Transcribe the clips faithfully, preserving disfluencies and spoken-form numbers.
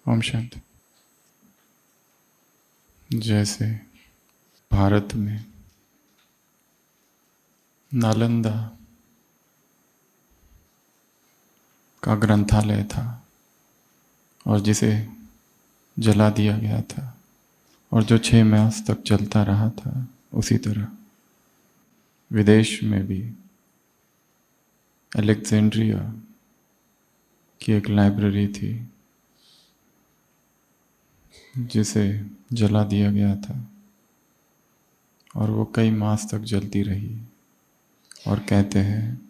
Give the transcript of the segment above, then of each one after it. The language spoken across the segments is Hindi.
ओम शांति। जैसे भारत में नालंदा का ग्रंथालय था और जिसे जला दिया गया था और जो छः मास तक चलता रहा था, उसी तरह विदेश में भी अलेक्जेंड्रिया की एक लाइब्रेरी थी जिसे जला दिया गया था और वो कई मास तक जलती रही। और कहते हैं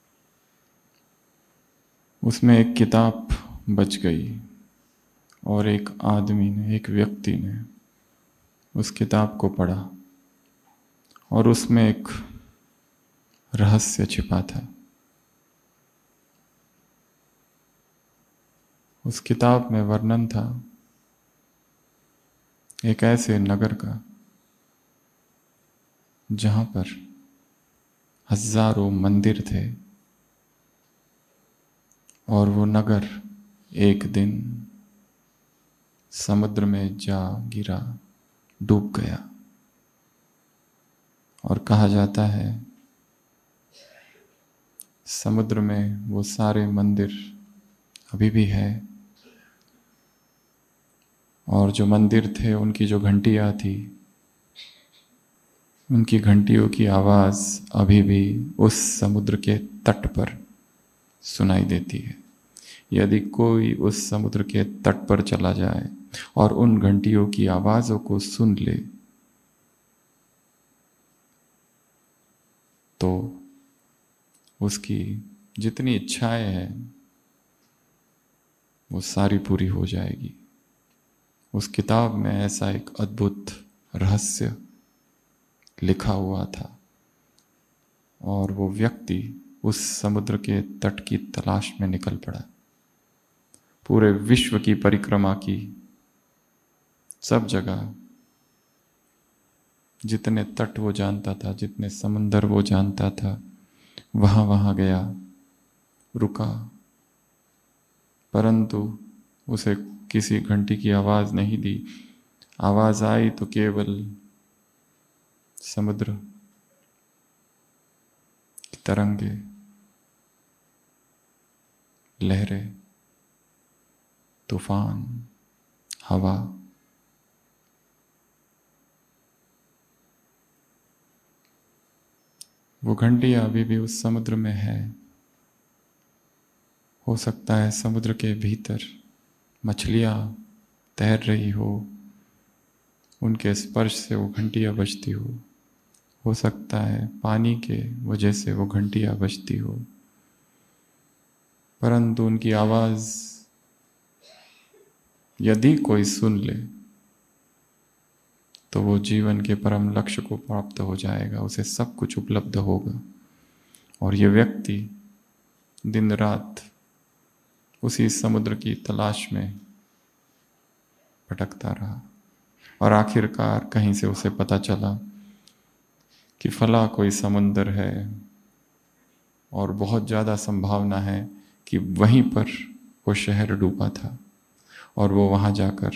उसमें एक किताब बच गई और एक आदमी ने, एक व्यक्ति ने उस किताब को पढ़ा और उसमें एक रहस्य छिपा था। उस किताब में वर्णन था एक ऐसे नगर का जहाँ पर हजारों मंदिर थे और वो नगर एक दिन समुद्र में जा गिरा, डूब गया। और कहा जाता है समुद्र में वो सारे मंदिर अभी भी है और जो मंदिर थे उनकी जो घंटियाँ थी, उनकी घंटियों की आवाज़ अभी भी उस समुद्र के तट पर सुनाई देती है। यदि कोई उस समुद्र के तट पर चला जाए और उन घंटियों की आवाज़ों को सुन ले तो उसकी जितनी इच्छाएं हैं वो सारी पूरी हो जाएगी। उस किताब में ऐसा एक अद्भुत रहस्य लिखा हुआ था और वो व्यक्ति उस समुद्र के तट की तलाश में निकल पड़ा। पूरे विश्व की परिक्रमा की, सब जगह जितने तट वो जानता था, जितने समंदर वो जानता था, वहाँ वहाँ गया, रुका, परंतु उसे किसी घंटी की आवाज़ नहीं दी। आवाज़ आई तो केवल समुद्र की तरंगे, लहरें, तूफान, हवा। वो घंटी अभी भी उस समुद्र में है। हो सकता है समुद्र के भीतर मछलियाँ तैर रही हो, उनके स्पर्श से वो घंटियाँ बजती हो। हो सकता है पानी के वजह से वो घंटियाँ बजती हो, परंतु उनकी आवाज़ यदि कोई सुन ले तो वो जीवन के परम लक्ष्य को प्राप्त हो जाएगा, उसे सब कुछ उपलब्ध होगा। और ये व्यक्ति दिन रात उसी समुद्र की तलाश में भटकता रहा और आखिरकार कहीं से उसे पता चला कि फला कोई समुंदर है और बहुत ज़्यादा संभावना है कि वहीं पर वो शहर डूबा था। और वो वहाँ जाकर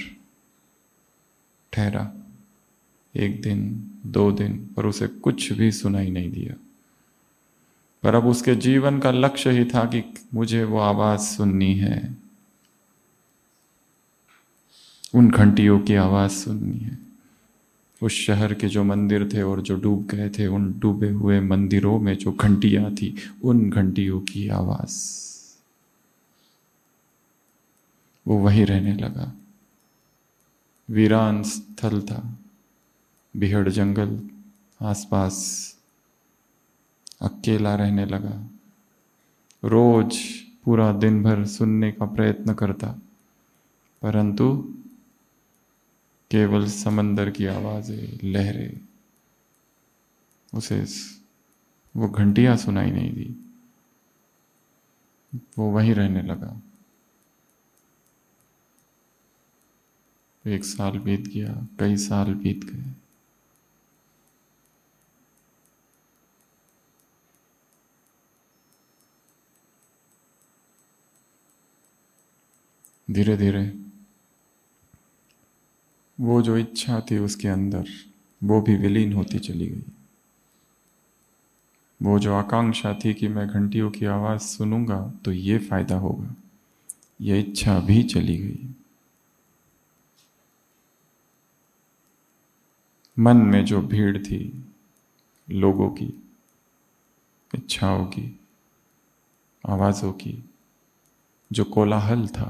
ठहरा एक दिन, दो दिन, पर उसे कुछ भी सुनाई नहीं दिया। पर अब उसके जीवन का लक्ष्य ही था कि मुझे वो आवाज़ सुननी है, उन घंटियों की आवाज़ सुननी है। उस शहर के जो मंदिर थे और जो डूब गए थे, उन डूबे हुए मंदिरों में जो घंटियाँ थी, उन घंटियों की आवाज़। वो वहीं रहने लगा। वीरान स्थल था, बिहड़ जंगल आसपास, अकेला रहने लगा। रोज पूरा दिन भर सुनने का प्रयत्न करता, परंतु केवल समंदर की आवाज़ें, लहरें, उसे वो घंटियाँ सुनाई नहीं दी। वो वहीं रहने लगा। एक साल बीत गया, कई साल बीत गए। धीरे धीरे वो जो इच्छा थी उसके अंदर, वो भी विलीन होती चली गई। वो जो आकांक्षा थी कि मैं घंटियों की आवाज़ सुनूंगा तो ये फायदा होगा, ये इच्छा भी चली गई। मन में जो भीड़ थी लोगों की, इच्छाओं की, आवाज़ों की, जो कोलाहल था,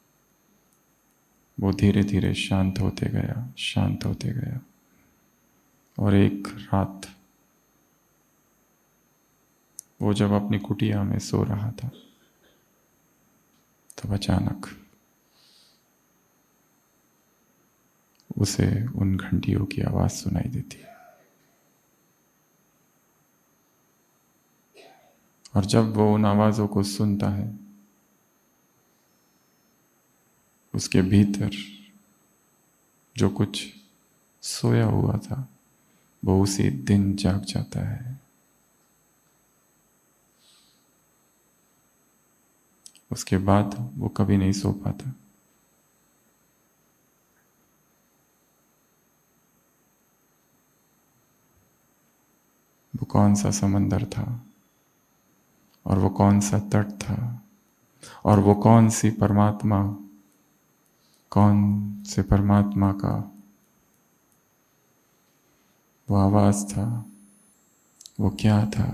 वो धीरे धीरे शांत होते गया, शांत होते गया। और एक रात वो जब अपनी कुटिया में सो रहा था, तब अचानक उसे उन घंटियों की आवाज सुनाई देती है। और जब वो उन आवाजों को सुनता है, उसके भीतर जो कुछ सोया हुआ था वो उसी दिन जाग जाता है। उसके बाद वो कभी नहीं सो पाता। वो कौन सा समंदर था, और वो कौन सा तट था, और वो कौन सी परमात्मा, कौन से परमात्मा का वो आवाज था, वो क्या था।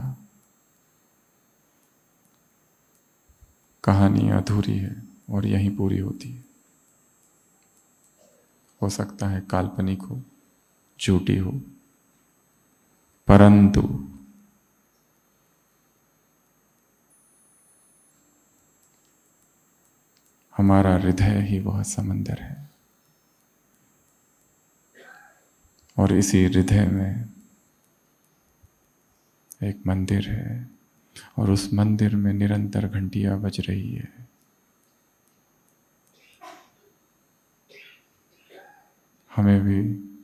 कहानी अधूरी है और यहीं पूरी होती है। हो सकता है काल्पनिक हो, झूठी हो, परंतु हमारा हृदय ही वह समंदर है। और इसी हृदय में एक मंदिर है, और उस मंदिर में निरंतर घंटियां बज रही है। हमें भी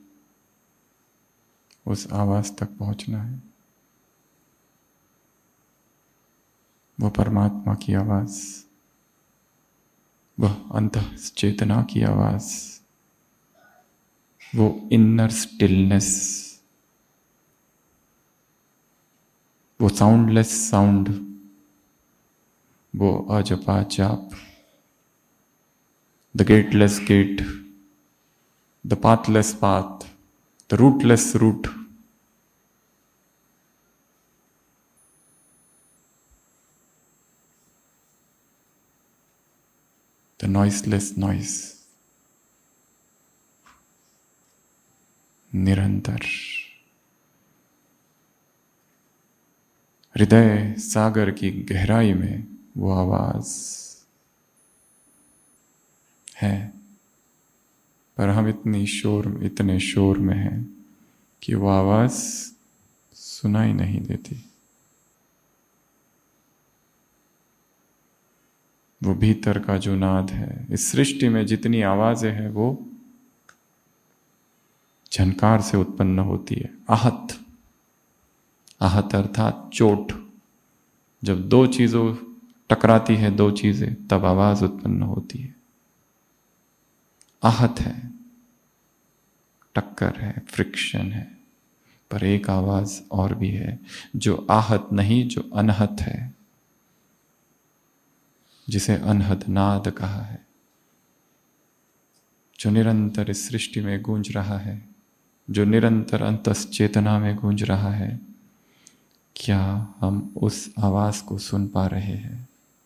उस आवाज तक पहुंचना है, वो परमात्मा की आवाज, वह अंतः चेतना की आवाज, वो इनर स्टिलनेस, वो साउंडलेस साउंड, वो अजपा जाप, the gateless gate, the pathless path, the rootless root, the noiseless noise. निरंतर हृदय सागर की गहराई में वो आवाज है, पर हम इतनी शोर इतने शोर में हैं कि वो आवाज सुनाई नहीं देती। वो भीतर का जो नाद है, इस सृष्टि में जितनी आवाजें हैं वो झनकार से उत्पन्न होती है। आहत, आहत अर्थात चोट। जब दो चीजों टकराती है, दो चीजें, तब आवाज उत्पन्न होती है। आहत है, टक्कर है, फ्रिक्शन है। पर एक आवाज और भी है जो आहत नहीं, जो अनहत है, जिसे अनहद नाद कहा है, जो निरंतर इस सृष्टि में गूंज रहा है, जो निरंतर अंतस चेतना में गूंज रहा है। क्या हम उस आवाज को सुन पा रहे हैं?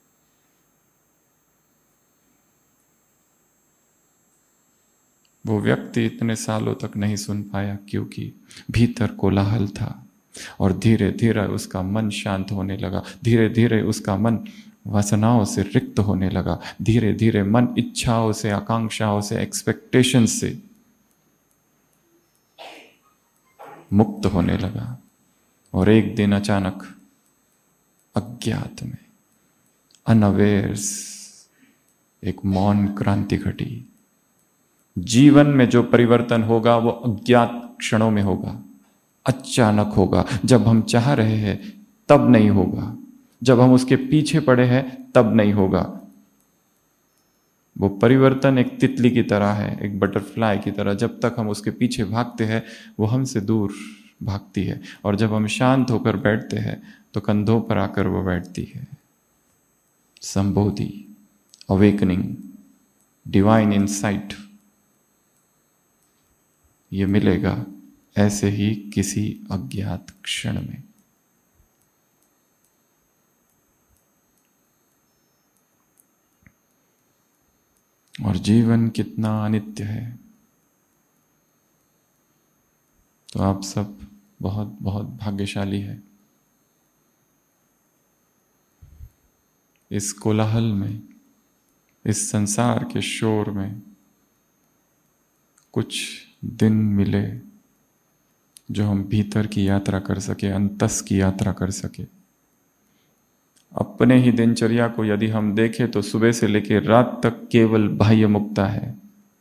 वो व्यक्ति इतने सालों तक नहीं सुन पाया क्योंकि भीतर कोलाहल था, और धीरे धीरे उसका मन शांत होने लगा, धीरे धीरे उसका मन वासनाओं से रिक्त होने लगा, धीरे धीरे मन इच्छाओं से, आकांक्षाओं से, एक्सपेक्टेशन से मुक्त होने लगा। और एक दिन अचानक अज्ञात में, अनअवेयर्स, एक मौन क्रांति घटी। जीवन में जो परिवर्तन होगा वो अज्ञात क्षणों में होगा, अचानक होगा। जब हम चाह रहे हैं तब नहीं होगा, जब हम उसके पीछे पड़े हैं तब नहीं होगा। वो परिवर्तन एक तितली की तरह है, एक बटरफ्लाई की तरह। जब तक हम उसके पीछे भागते हैं वो हमसे दूर भागती है, और जब हम शांत होकर बैठते हैं तो कंधों पर आकर वो बैठती है। संबोधि, अवेकनिंग, डिवाइन इंसाइट, ये मिलेगा ऐसे ही किसी अज्ञात क्षण में। और जीवन कितना अनित्य है। तो आप सब बहुत बहुत भाग्यशाली है। इस कोलाहल में, इस संसार के शोर में कुछ दिन मिले जो हम भीतर की यात्रा कर सके, अंतस की यात्रा कर सके। अपने ही दिनचर्या को यदि हम देखें तो सुबह से लेकर रात तक केवल बाह्य मुक्ता है।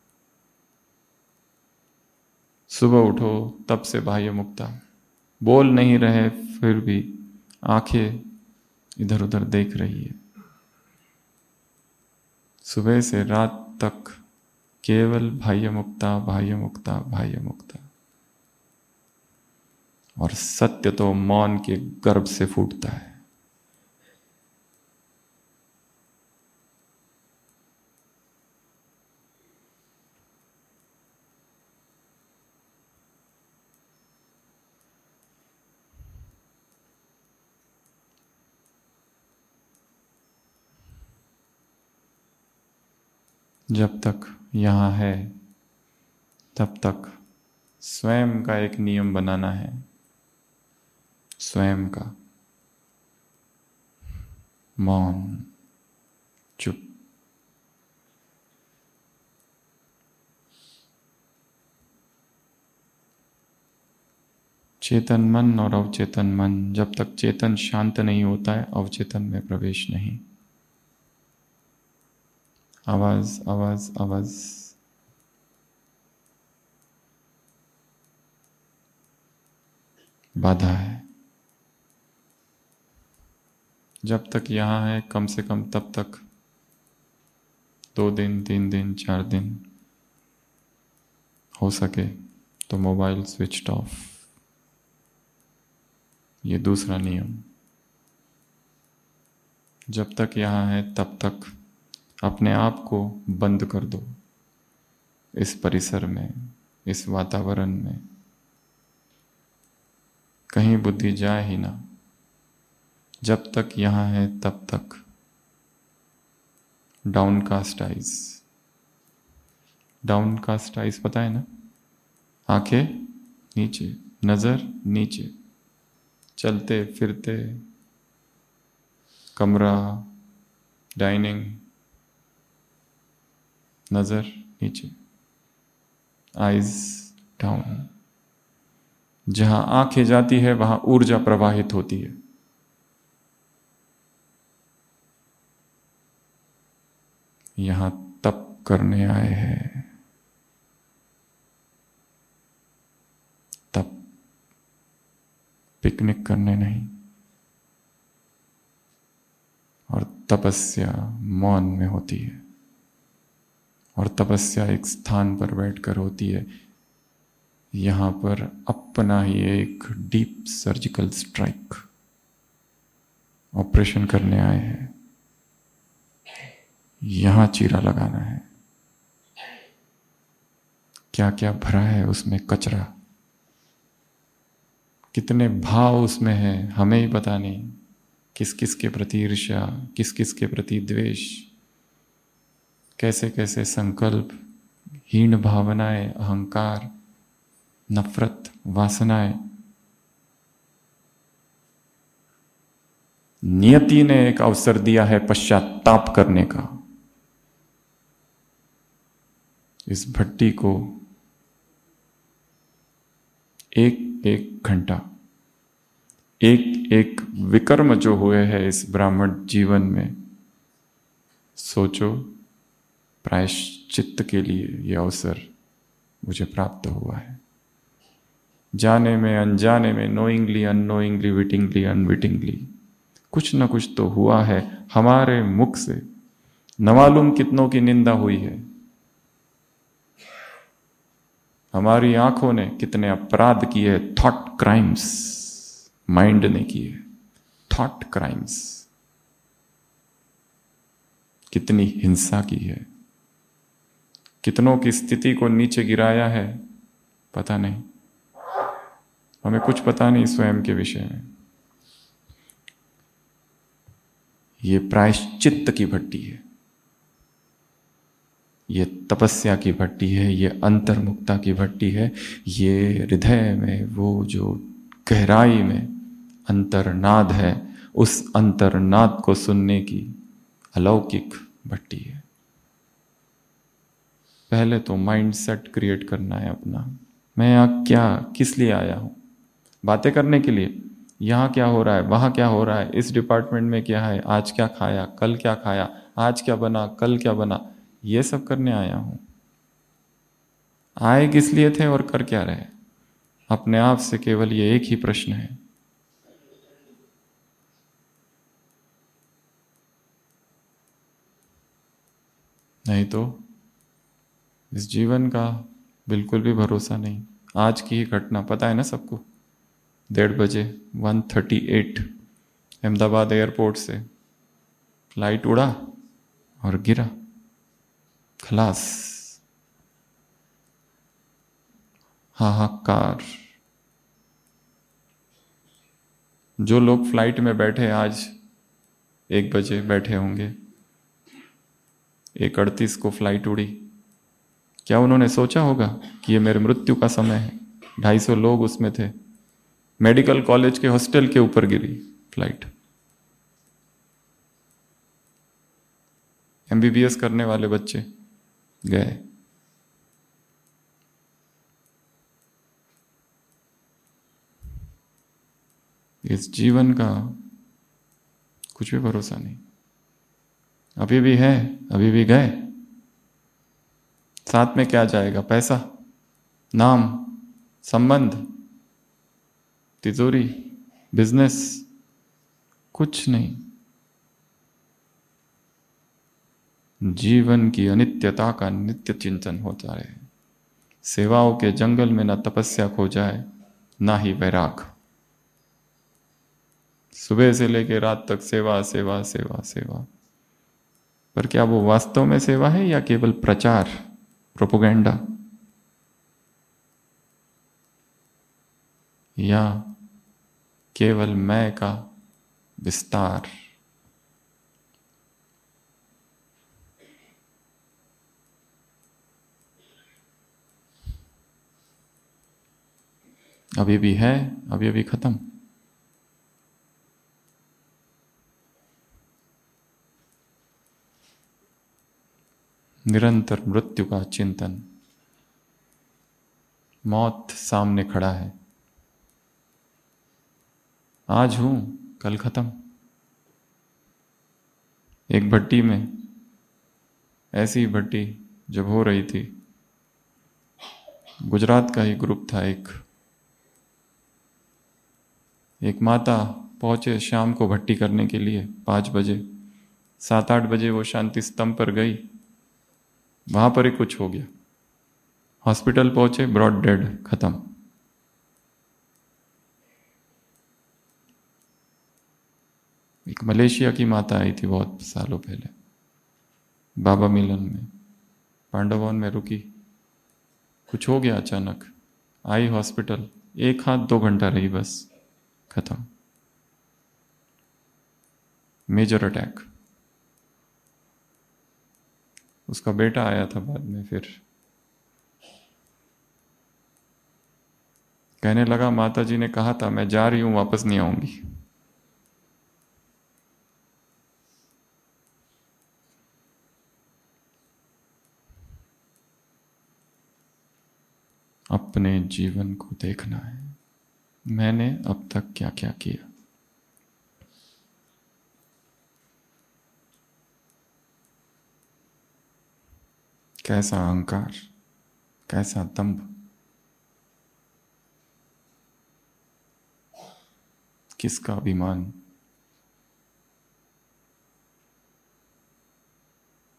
सुबह उठो तब से बाह्य मुक्ता, बोल नहीं रहे फिर भी आंखें इधर उधर देख रही है। सुबह से रात तक केवल बाह्य मुक्ता, बाह्य मुक्ता, बाह्य मुक्ता। और सत्य तो मौन के गर्भ से फूटता है। जब तक यहाँ है तब तक स्वयं का एक नियम बनाना है, स्वयं का। मौन, चुप। चेतन मन और अवचेतन मन, जब तक चेतन शांत नहीं होता है अवचेतन में प्रवेश नहीं। आवाज आवाज आवाज। बाधा है। जब तक यहाँ है कम से कम तब तक दो दिन, तीन दिन, चार दिन, हो सके तो मोबाइल स्विच ऑफ। ये दूसरा नियम। जब तक यहाँ है तब तक अपने आप को बंद कर दो इस परिसर में, इस वातावरण में। कहीं बुद्धि जाए ही ना। जब तक यहाँ है तब तक डाउनकास्ट आइज। डाउनकास्ट आइज पता है ना? आंखें नीचे, नजर नीचे, चलते फिरते, कमरा, डाइनिंग, नजर नीचे, आइज डाउन। जहां आंखें जाती है वहां ऊर्जा प्रवाहित होती है। यहां तप करने आए हैं, तप, पिकनिक करने नहीं। और तपस्या मौन में होती है, और तपस्या एक स्थान पर बैठकर होती है। यहां पर अपना ही एक डीप सर्जिकल स्ट्राइक, ऑपरेशन करने आए हैं। यहां चीरा लगाना है। क्या क्या भरा है उसमें कचरा, कितने भाव उसमें है हमें ही पता नहीं। किस किस के प्रति ईर्ष्या, किस किस के प्रति द्वेष, कैसे कैसे संकल्प, हीन भावनाएं, अहंकार, नफरत, वासनाएं। नियति ने एक अवसर दिया है पश्चाताप करने का। इस भट्टी को एक एक घंटा, एक एक विकर्म जो हुए हैं इस ब्राह्मण जीवन में, सोचो प्रायश्चित्त के लिए यह अवसर मुझे प्राप्त हुआ है। जाने में, अनजाने में, नोइंगली, अननोइंगली, विटिंगली, अनविटिंगली, कुछ ना कुछ तो हुआ है हमारे मुख से। न मालूम कितनों की निंदा हुई है, हमारी आंखों ने कितने अपराध किए, थॉट क्राइम्स, माइंड ने किए थॉट क्राइम्स, कितनी हिंसा की है, कितनों की स्थिति को नीचे गिराया है, पता नहीं, हमें कुछ पता नहीं स्वयं के विषय में। ये प्रायश्चित्त की भट्टी है, ये तपस्या की भट्टी है, ये अंतर्मुक्ता की भट्टी है, ये हृदय में वो जो गहराई में अंतर्नाद है, उस अंतर्नाद को सुनने की अलौकिक भट्टी है। पहले तो माइंड सेट क्रिएट करना है अपना। मैं यहाँ क्या, किस लिए आया हूँ? बातें करने के लिए? यहाँ क्या हो रहा है, वहाँ क्या हो रहा है, इस डिपार्टमेंट में क्या है, आज क्या खाया, कल क्या खाया, आज क्या बना, कल क्या बना, ये सब करने आया हूँ? आए किस लिए थे और कर क्या रहे? अपने आप से केवल ये एक ही प्रश्न है। नहीं तो इस जीवन का बिल्कुल भी भरोसा नहीं। आज की ही घटना पता है ना सबको, डेढ़ बजे one thirty at Ahmedabad airport से फ्लाइट उड़ा और गिरा, खलास, हाहाकार। जो लोग फ्लाइट में बैठे आज एक बजे बैठे होंगे, एक अड़तीस को फ्लाइट उड़ी, क्या उन्होंने सोचा होगा कि ये मेरे मृत्यु का समय है? ढाई सौ लोग उसमें थे, मेडिकल कॉलेज के हॉस्टल के ऊपर गिरी फ्लाइट, एमबीबीएस करने वाले बच्चे गए। इस जीवन का कुछ भी भरोसा नहीं। अभी भी है, अभी भी गए, साथ में क्या जाएगा? पैसा, नाम, संबंध, तिजोरी, बिजनेस, कुछ नहीं। जीवन की अनित्यता का नित्य चिंतन होता रहे। सेवाओं के जंगल में ना तपस्या खो जाए, ना ही वैराग। सुबह से लेकर रात तक सेवा सेवा सेवा सेवा, पर क्या वो वास्तव में सेवा है या केवल प्रचार, प्रोपोगेंडा, या केवल मैं का विस्तार? अभी भी है, अभी अभी खत्म। निरंतर मृत्यु का चिंतन, मौत सामने खड़ा है, आज हूं कल खत्म। एक भट्टी में, ऐसी भट्टी जब हो रही थी, गुजरात का ही ग्रुप था, एक एक माता पहुंचे शाम को भट्टी करने के लिए पाँच बजे, सात आठ बजे वो शांति स्तंभ पर गई, वहां पर ही कुछ हो गया, हॉस्पिटल पहुंचे, ब्रॉड डेड, खत्म। एक मलेशिया की माता आई थी बहुत सालों पहले, बाबा मिलन में, पांडवों में रुकी, कुछ हो गया अचानक, आई हॉस्पिटल, एक हाथ दो घंटा रही, बस खत्म। Major attack. उसका बेटा आया था बाद में, फिर कहने लगा माता जी ने कहा था मैं जा रही हूं, वापस नहीं आऊंगी। अपने जीवन को देखना है, मैंने अब तक क्या क्या किया। कैसा अहंकार, कैसा दंभ, किसका अभिमान।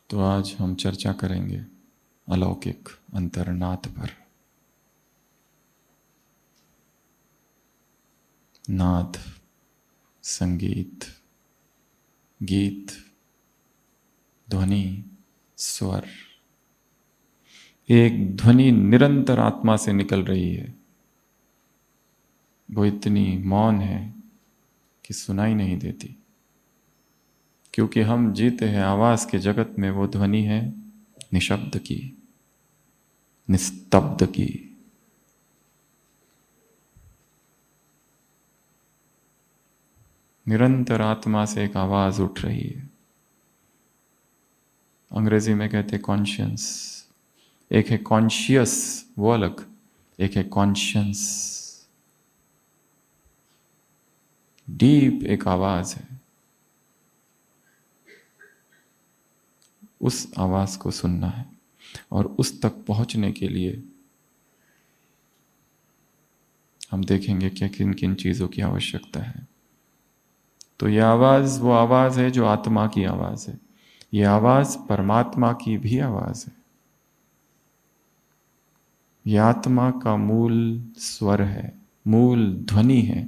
तो आज हम चर्चा करेंगे अलौकिक अंतर्नाद पर। नाद, संगीत, गीत, ध्वनि, स्वर, एक ध्वनि निरंतर आत्मा से निकल रही है। वो इतनी मौन है कि सुनाई नहीं देती, क्योंकि हम जीते हैं आवाज के जगत में। वो ध्वनि है निशब्द की, निस्तब्ध की। निरंतर आत्मा से एक आवाज उठ रही है। अंग्रेजी में कहते कॉन्शियस। एक है कॉन्शियस, वो अलग, एक है कॉन्शियस। डीप एक आवाज है। उस आवाज को सुनना है, और उस तक पहुंचने के लिए हम देखेंगे कि किन किन चीजों की आवश्यकता है। तो यह आवाज वो आवाज है जो आत्मा की आवाज है। यह आवाज परमात्मा की भी आवाज है। यह आत्मा का मूल स्वर है, मूल ध्वनि है।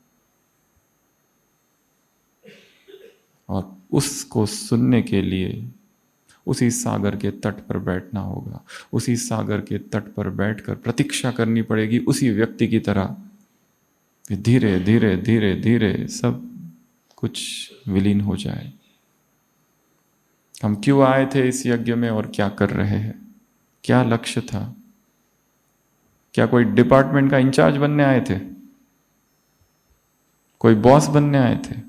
और उसको सुनने के लिए उसी सागर के तट पर बैठना होगा। उसी सागर के तट पर बैठकर प्रतीक्षा करनी पड़ेगी, उसी व्यक्ति की तरह। धीरे धीरे धीरे धीरे सब कुछ विलीन हो जाए। हम क्यों आए थे इस यज्ञ में और क्या कर रहे हैं? क्या लक्ष्य था? क्या कोई डिपार्टमेंट का इंचार्ज बनने आए थे? कोई बॉस बनने आए थे?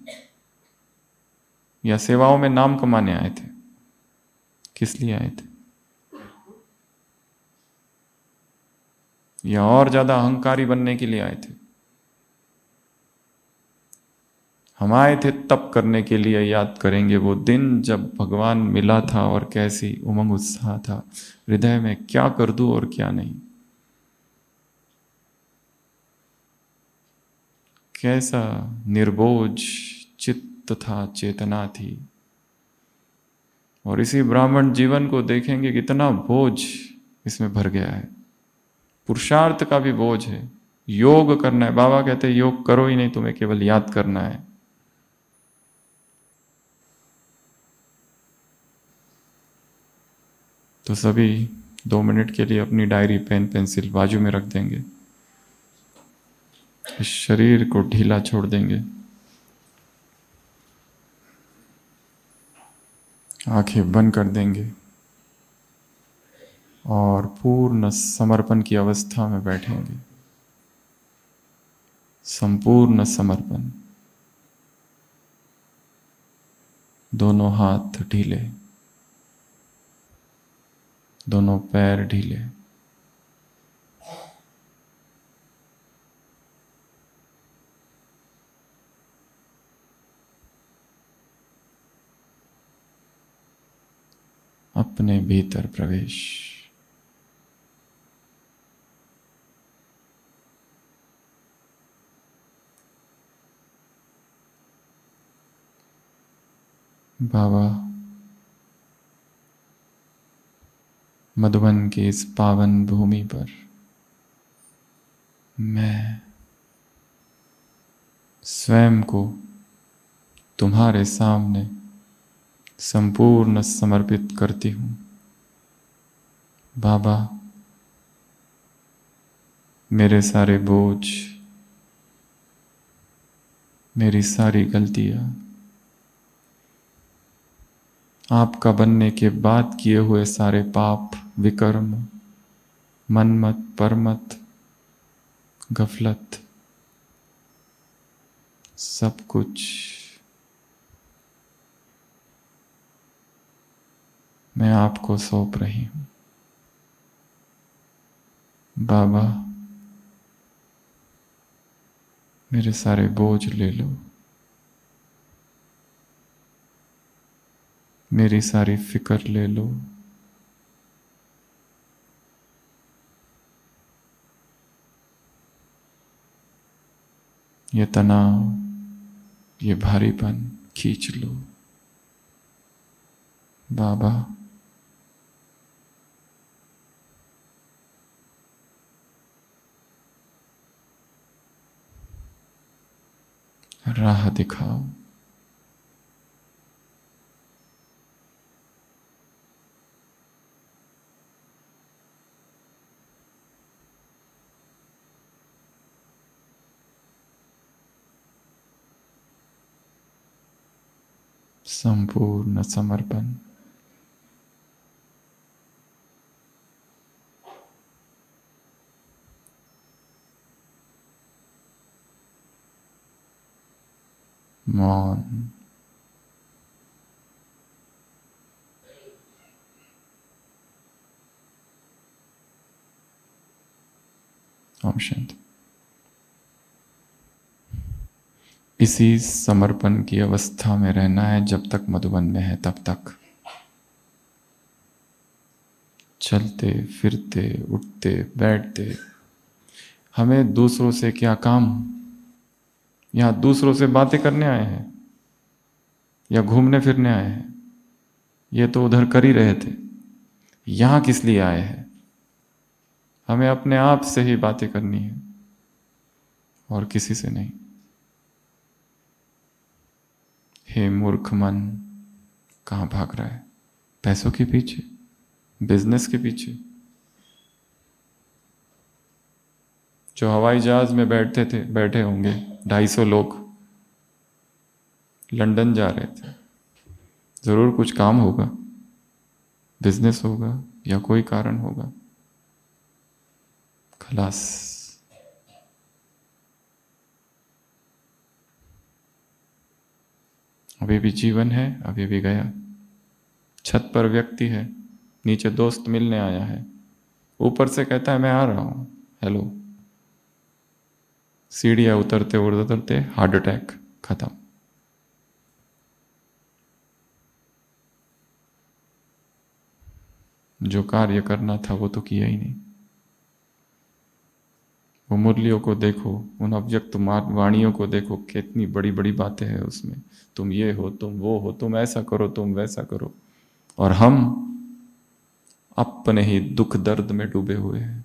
या सेवाओं में नाम कमाने आए थे? किस लिए आए थे? या और ज्यादा अहंकारी बनने के लिए आए थे? हम आए थे तप करने के लिए। याद करेंगे वो दिन जब भगवान मिला था और कैसी उमंग उत्साह था हृदय में, क्या कर दूं और क्या नहीं। कैसा निर्बोझ चित्त था, चेतना थी। और इसी ब्राह्मण जीवन को देखेंगे कितना बोझ इसमें भर गया है। पुरुषार्थ का भी बोझ है। योग करना है, बाबा कहते हैं योग करो ही नहीं, तुम्हें केवल याद करना है। तो सभी दो मिनट के लिए अपनी डायरी, पेन, पेंसिल बाजू में रख देंगे। इस शरीर को ढीला छोड़ देंगे। आंखें बंद कर देंगे और पूर्ण समर्पण की अवस्था में बैठेंगे। संपूर्ण समर्पण। दोनों हाथ ढीले, दोनों पैर ढीले। अपने भीतर प्रवेश। बाबा मधुबन की इस पावन भूमि पर मैं स्वयं को तुम्हारे सामने संपूर्ण समर्पित करती हूँ। बाबा, मेरे सारे बोझ, मेरी सारी गलतियाँ, आपका बनने के बाद किए हुए सारे पाप, विकर्म, मनमत, परमत, गफलत, सब कुछ मैं आपको सौंप रही हूँ। बाबा, मेरे सारे बोझ ले लो, मेरी सारी फिक्र ले लो। ये तनाव, ये भारीपन खींच लो। बाबा राह दिखाओ। संपूर्ण समर्पण। मौन। ओम शांति। इसी समर्पण की अवस्था में रहना है जब तक मधुबन में है तब तक। चलते फिरते उठते बैठते हमें दूसरों से क्या काम। यहां दूसरों से बातें करने आए हैं या घूमने फिरने आए हैं? ये तो उधर कर ही रहे थे। यहां किस लिए आए हैं? हमें अपने आप से ही बातें करनी है और किसी से नहीं। हे मूर्ख मन, कहां भाग रहा है? पैसों के पीछे, बिजनेस के पीछे। जो हवाई जहाज में बैठते थे, बैठे होंगे ढाई सौ लोग, लंदन जा रहे थे। जरूर कुछ काम होगा, बिजनेस होगा या कोई कारण होगा। खलास। अभी भी जीवन है, अभी भी गया। छत पर व्यक्ति है, नीचे दोस्त मिलने आया है, ऊपर से कहता है मैं आ रहा हूं, हेलो। सीढ़ियां उतरते उतरते हार्ट अटैक, खत्म। जो कार्य करना था वो तो किया ही नहीं। वो मुरलियों को देखो, उन अव्यक्त वाणियों को देखो, कितनी बड़ी बड़ी बातें हैं उसमें। तुम ये हो, तुम वो हो, तुम ऐसा करो, तुम वैसा करो। और हम अपने ही दुख दर्द में डूबे हुए हैं।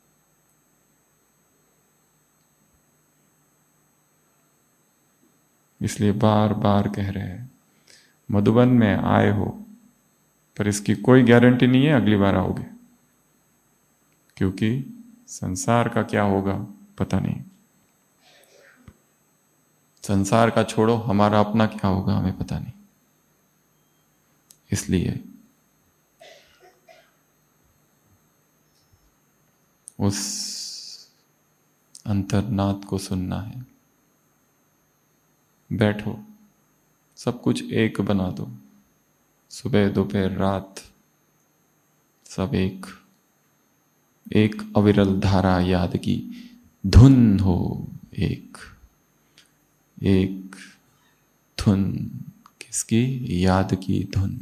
इसलिए बार बार कह रहे हैं, मधुबन में आए हो, पर इसकी कोई गारंटी नहीं है अगली बार आओगे, क्योंकि संसार का क्या होगा पता नहीं। संसार का छोड़ो, हमारा अपना क्या होगा हमें पता नहीं। इसलिए उस अंतर्नाद को सुनना है। बैठो, सब कुछ एक बना दो। सुबह दोपहर रात सब एक, एक अविरल धारा याद की धुन हो। एक एक धुन, किसकी? याद की धुन,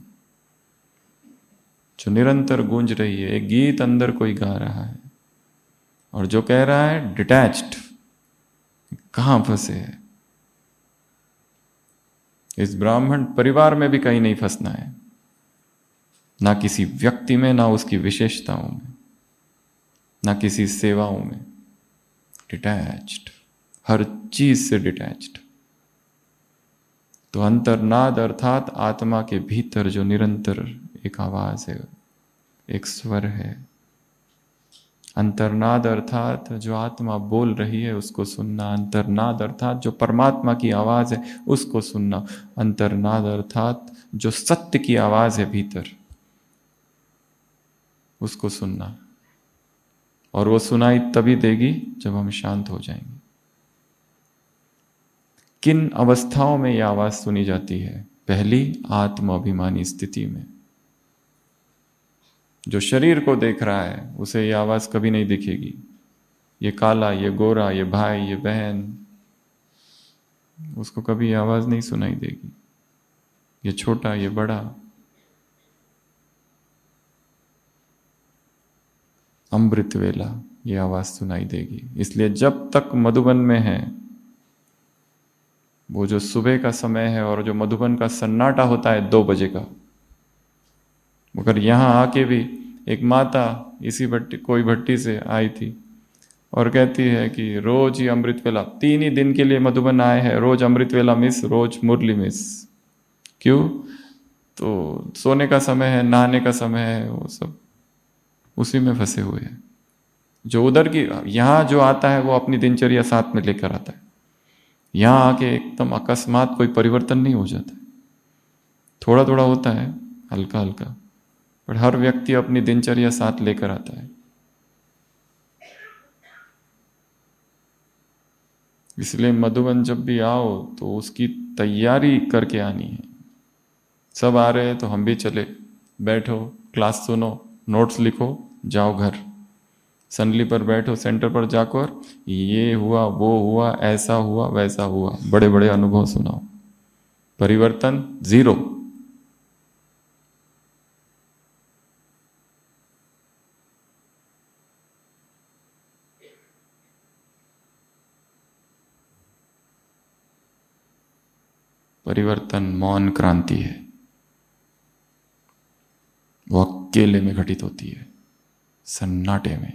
जो निरंतर गूंज रही है। एक गीत अंदर कोई गा रहा है और जो कह रहा है डिटैच्ड, कहां फंसे है? इस ब्राह्मण परिवार में भी कहीं नहीं फंसना है, ना किसी व्यक्ति में, ना उसकी विशेषताओं में, ना किसी सेवाओं में। डिटैच्ड, हर चीज से डिटैच्ड। तो अंतर्नाद अर्थात आत्मा के भीतर जो निरंतर एक आवाज है, एक स्वर है। अंतर्नाद अर्थात जो आत्मा बोल रही है उसको सुनना। अंतर्नाद अर्थात जो परमात्मा की आवाज है उसको सुनना। अंतर्नाद अर्थात जो सत्य की आवाज है भीतर, उसको सुनना। और वो सुनाई तभी देगी जब हम शांत हो जाएंगे। किन अवस्थाओं में यह आवाज सुनी जाती है? पहली, आत्म अभिमानी स्थिति में। जो शरीर को देख रहा है उसे यह आवाज कभी नहीं दिखेगी। ये काला, ये गोरा, ये भाई, ये बहन, उसको कभी आवाज नहीं सुनाई देगी। ये छोटा, ये बड़ा। अमृत वेला ये आवाज सुनाई देगी। इसलिए जब तक मधुबन में है, वो जो सुबह का समय है और जो मधुबन का सन्नाटा होता है दो बजे का, मगर यहाँ आके भी एक माता इसी भट्टी कोई भट्टी से आई थी और कहती है कि रोज ही अमृत वेला, तीन ही दिन के लिए मधुबन आए हैं, रोज अमृत वेला मिस, रोज मुरली मिस। क्यों? तो सोने का समय है, नहाने का समय है, वो सब उसी में फंसे हुए हैं। जो उधर की, यहाँ जो आता है वो अपनी दिनचर्या साथ में लेकर आता है। यहाँ आके एकदम अकस्मात कोई परिवर्तन नहीं हो जाता है, थोड़ा थोड़ा होता है, हल्का हल्का, पर हर व्यक्ति अपनी दिनचर्या साथ लेकर आता है। इसलिए मधुबन जब भी आओ तो उसकी तैयारी करके आनी है। सब आ रहे हैं तो हम भी चले, बैठो, क्लास सुनो, नोट्स लिखो, जाओ घर। सनली पर बैठो, सेंटर पर जाकर ये हुआ, वो हुआ, ऐसा हुआ, वैसा हुआ, बड़े बड़े अनुभव सुनाओ। परिवर्तन जीरो। परिवर्तन मौन क्रांति है, वो अकेले में घटित होती है, सन्नाटे में।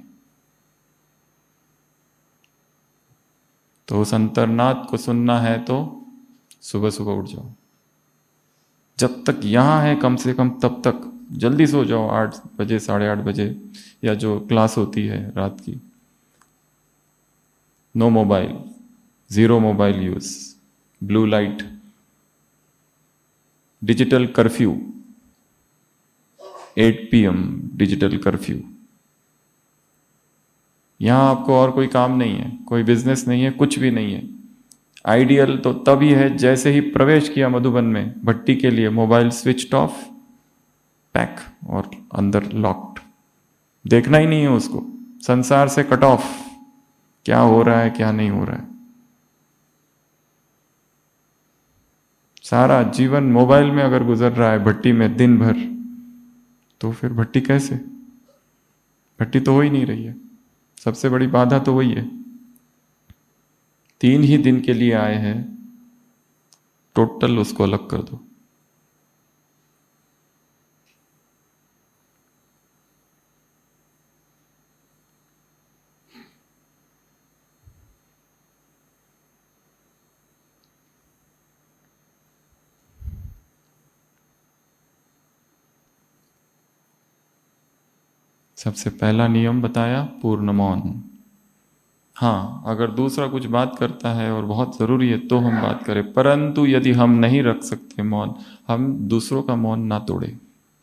तो उस अंतर्नाद को सुनना है तो सुबह सुबह उठ जाओ। जब तक यहां है कम से कम तब तक जल्दी सो जाओ, आठ बजे, साढ़े आठ बजे, या जो क्लास होती है रात की। No mobile, zero mobile use, blue light, digital curfew, eight PM digital curfew. यहां आपको और कोई काम नहीं है, कोई बिजनेस नहीं है, कुछ भी नहीं है। आइडियल तो तभी है जैसे ही प्रवेश किया मधुबन में भट्टी के लिए, मोबाइल स्विच ऑफ, पैक और अंदर लॉक्ड। देखना ही नहीं है उसको, संसार से कट ऑफ, क्या हो रहा है क्या नहीं हो रहा है। सारा जीवन मोबाइल में अगर गुजर रहा है भट्टी में दिन भर, तो फिर भट्टी कैसे? भट्टी तो हो ही नहीं रही है। सबसे बड़ी बाधा तो वही है। तीन ही दिन के लिए आए हैं, टोटल उसको अलग कर दो। सबसे पहला नियम बताया, पूर्ण मौन। हाँ, अगर दूसरा कुछ बात करता है और बहुत जरूरी है तो हम बात करें, परंतु यदि हम नहीं रख सकते मौन, हम दूसरों का मौन ना तोड़े।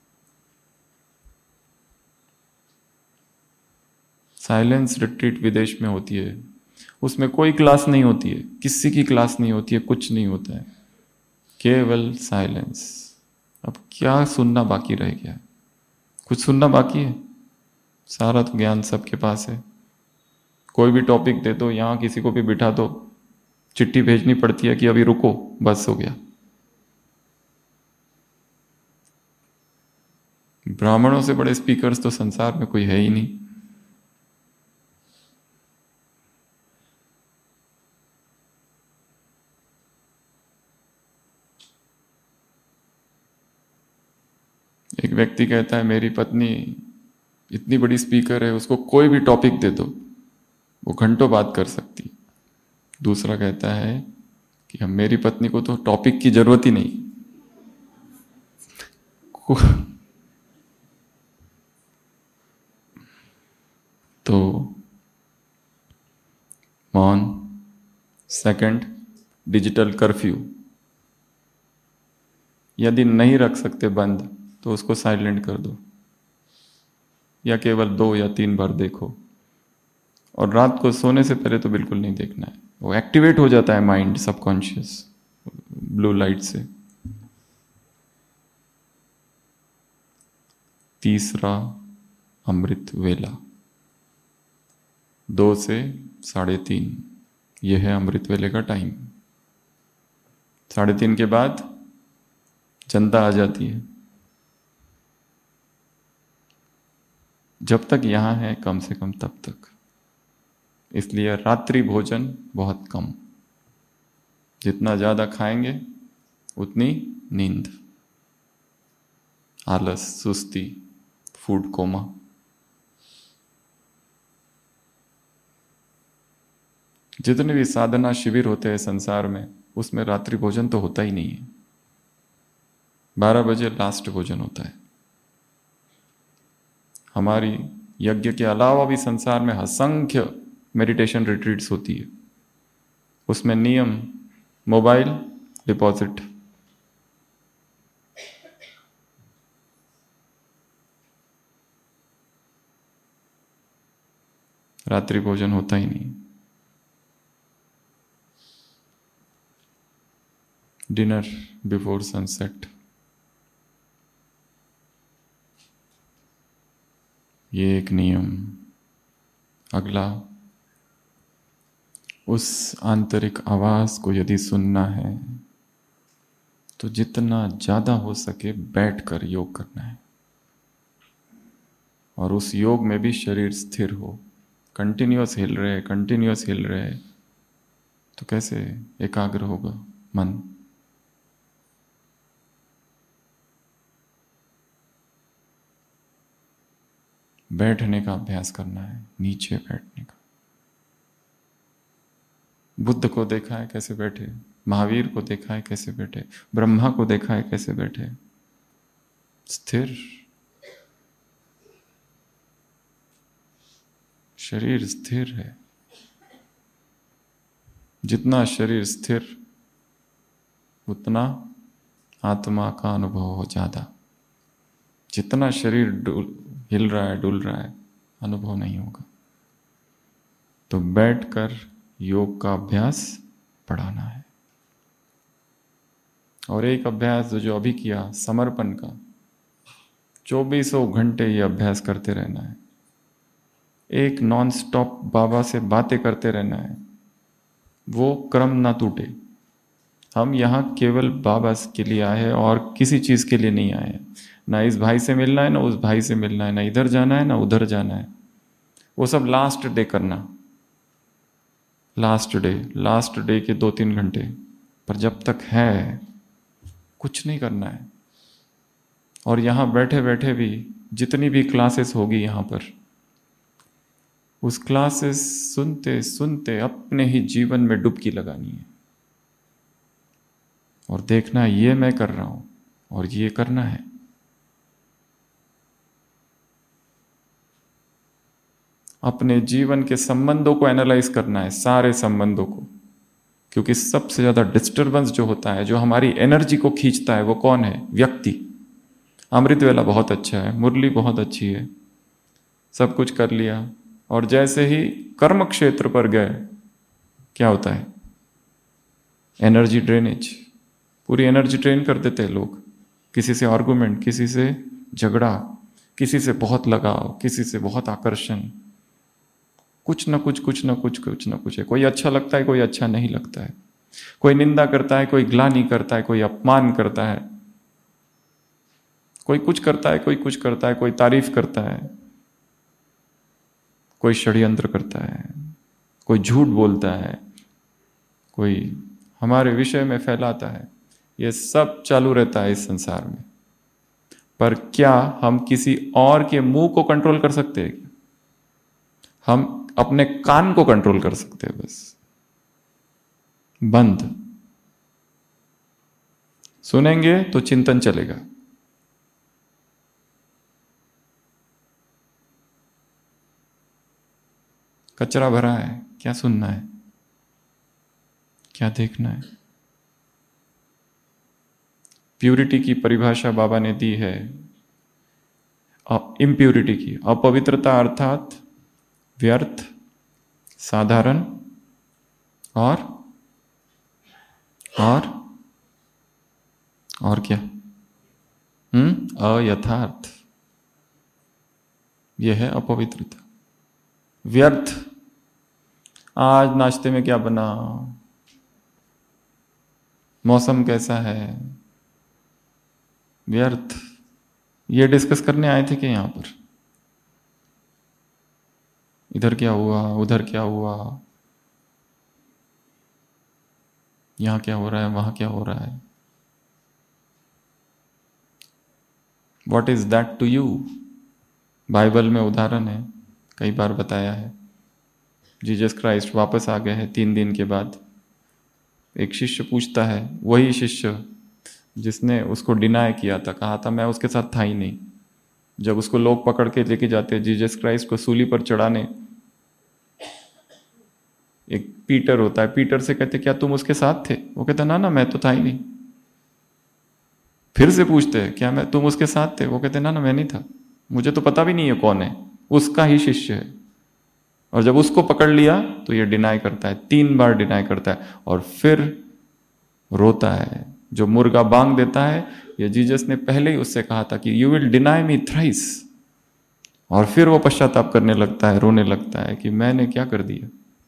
साइलेंस रिट्रीट विदेश में होती है, उसमें कोई क्लास नहीं होती है, किसी की क्लास नहीं होती है, कुछ नहीं होता है, केवल साइलेंस। अब क्या सुनना बाकी रह गया? कुछ सुनना बाकी है? सारा तो ज्ञान सबके पास है। कोई भी टॉपिक दे दो, यहां किसी को भी बिठा दो, चिट्ठी भेजनी पड़ती है कि अभी रुको, बस हो गया। ब्राह्मणों से बड़े स्पीकर्स तो संसार में कोई है ही नहीं। एक व्यक्ति कहता है मेरी पत्नी इतनी बड़ी स्पीकर है, उसको कोई भी टॉपिक दे दो वो घंटों बात कर सकती। दूसरा कहता है कि हम मेरी पत्नी को तो टॉपिक की जरूरत ही नहीं। तो मौन। Second, digital curfew. यदि नहीं रख सकते बंद तो उसको साइलेंट कर दो, या केवल दो या तीन बार देखो। और रात को सोने से पहले तो बिल्कुल नहीं देखना है, वो एक्टिवेट हो जाता है माइंड सबकॉन्शियस ब्लू लाइट से। तीसरा, अमृत वेला, दो से साढ़े तीन, यह है अमृत वेले का टाइम। साढ़े तीन के बाद जनता आ जाती है। जब तक यहां है कम से कम तब तक। इसलिए रात्रि भोजन बहुत कम, जितना ज्यादा खाएंगे उतनी नींद। आलस, सुस्ती, फूड कोमा। जितने भी साधना शिविर होते हैं संसार में, उसमें रात्रि भोजन तो होता ही नहीं है। बारह बजे लास्ट भोजन होता है। हमारी यज्ञ के अलावा भी संसार में असंख्य मेडिटेशन रिट्रीट्स होती है। उसमें नियम मोबाइल डिपॉजिट, रात्रि भोजन होता ही नहीं। डिनर बिफोर सनसेट, ये एक नियम। अगला, उस आंतरिक आवाज को यदि सुनना है तो जितना ज्यादा हो सके बैठकर योग करना है, और उस योग में भी शरीर स्थिर हो। कंटिन्यूअस हिल रहे कंटिन्यूअस हिल रहे तो कैसे एकाग्र होगा मन। बैठने का अभ्यास करना है, नीचे बैठने का। बुद्ध को देखा है कैसे बैठे, महावीर को देखा है कैसे बैठे, ब्रह्मा को देखा है कैसे बैठे, स्थिर। शरीर स्थिर है। जितना शरीर स्थिर उतना आत्मा का अनुभव हो ज्यादा। जितना शरीर डुल हिल रहा है डुल रहा है, अनुभव नहीं होगा। तो बैठकर योग का अभ्यास बढ़ाना है। और एक अभ्यास जो जो अभी किया समर्पण का, चौबीसों घंटे ये अभ्यास करते रहना है। एक नॉन स्टॉप बाबा से बातें करते रहना है, वो क्रम ना टूटे। हम यहाँ केवल बाबा के लिए आए हैं और किसी चीज के लिए नहीं आए हैं। ना इस भाई से मिलना है, ना उस भाई से मिलना है, ना इधर जाना है, ना उधर जाना है। वो सब लास्ट डे करना, लास्ट डे लास्ट डे के दो तीन घंटे। पर जब तक है कुछ नहीं करना है। और यहाँ बैठे बैठे भी जितनी भी क्लासेस होगी यहाँ पर, उस क्लासेस सुनते सुनते अपने ही जीवन में डुबकी लगानी है और देखना ये मैं कर रहा हूं और ये करना है। अपने जीवन के संबंधों को एनालाइज करना है, सारे संबंधों को। क्योंकि सबसे ज्यादा डिस्टरबेंस जो होता है, जो हमारी एनर्जी को खींचता है, वो कौन है? व्यक्ति। अमृत वेला बहुत अच्छा है, मुरली बहुत अच्छी है, सब कुछ कर लिया, और जैसे ही कर्म क्षेत्र पर गए क्या होता है? Energy drainage. पूरी एनर्जी ड्रेन कर देते हैं लोग। किसी से आर्गुमेंट, किसी से झगड़ा, किसी से बहुत लगाव, किसी से बहुत आकर्षण, कुछ ना कुछ कुछ ना कुछ कुछ ना कुछ है। कोई अच्छा लगता है, कोई अच्छा नहीं लगता है, कोई निंदा करता है, कोई ग्लानि करता है, कोई अपमान करता है, कोई कुछ करता है, कोई कुछ करता है, कोई तारीफ करता है, कोई षड्यंत्र करता है, कोई झूठ बोलता है, कोई हमारे विषय में फैलाता है। ये सब चालू रहता है इस संसार में। पर क्या हम किसी और के मुंह को कंट्रोल कर सकते हैं? हम अपने कान को कंट्रोल कर सकते हैं बस। बंद। सुनेंगे तो चिंतन चलेगा। कचरा भरा है, क्या सुनना है, क्या देखना है? प्यूरिटी की परिभाषा बाबा ने दी है, इम्प्यूरिटी की। अपवित्रता अर्थात व्यर्थ, साधारण और और और क्या? हम्म अयथार्थ। यह है अपवित्रता। व्यर्थ, आज नाश्ते में क्या बना, मौसम कैसा है, व्यर्थ। ये डिस्कस करने आए थे कि यहां पर? इधर क्या हुआ, उधर क्या हुआ, यहां क्या हो रहा है, वहां क्या हो रहा है। What is that to you? Bible में उदाहरण है, कई बार बताया है। जीसस क्राइस्ट वापस आ गए हैं तीन दिन के बाद। एक शिष्य पूछता है, वही शिष्य जिसने उसको डिनाई किया था, कहा था मैं उसके साथ था ही नहीं। जब उसको लोग पकड़ के लेके जाते हैं जीसस क्राइस्ट को सूली पर चढ़ाने, एक पीटर होता है, पीटर से कहते क्या तुम उसके साथ थे? वो कहता ना ना मैं तो था ही नहीं। फिर से पूछते हैं क्या मैं तुम उसके साथ थे? वो कहते ना ना मैं नहीं था, मुझे तो पता भी नहीं है कौन है। उसका ही शिष्य है। और जब उसको पकड़ लिया तो ये डिनाई करता है, तीन बार डिनाई करता है और फिर रोता है। जो मुर्गा बांग देता है, ये जीसस ने पहले ही उससे कहा था कि you will deny me thrice. और फिर वो पश्चाताप करने लगता है, रोने लगता है कि मैंने क्या कर दिया,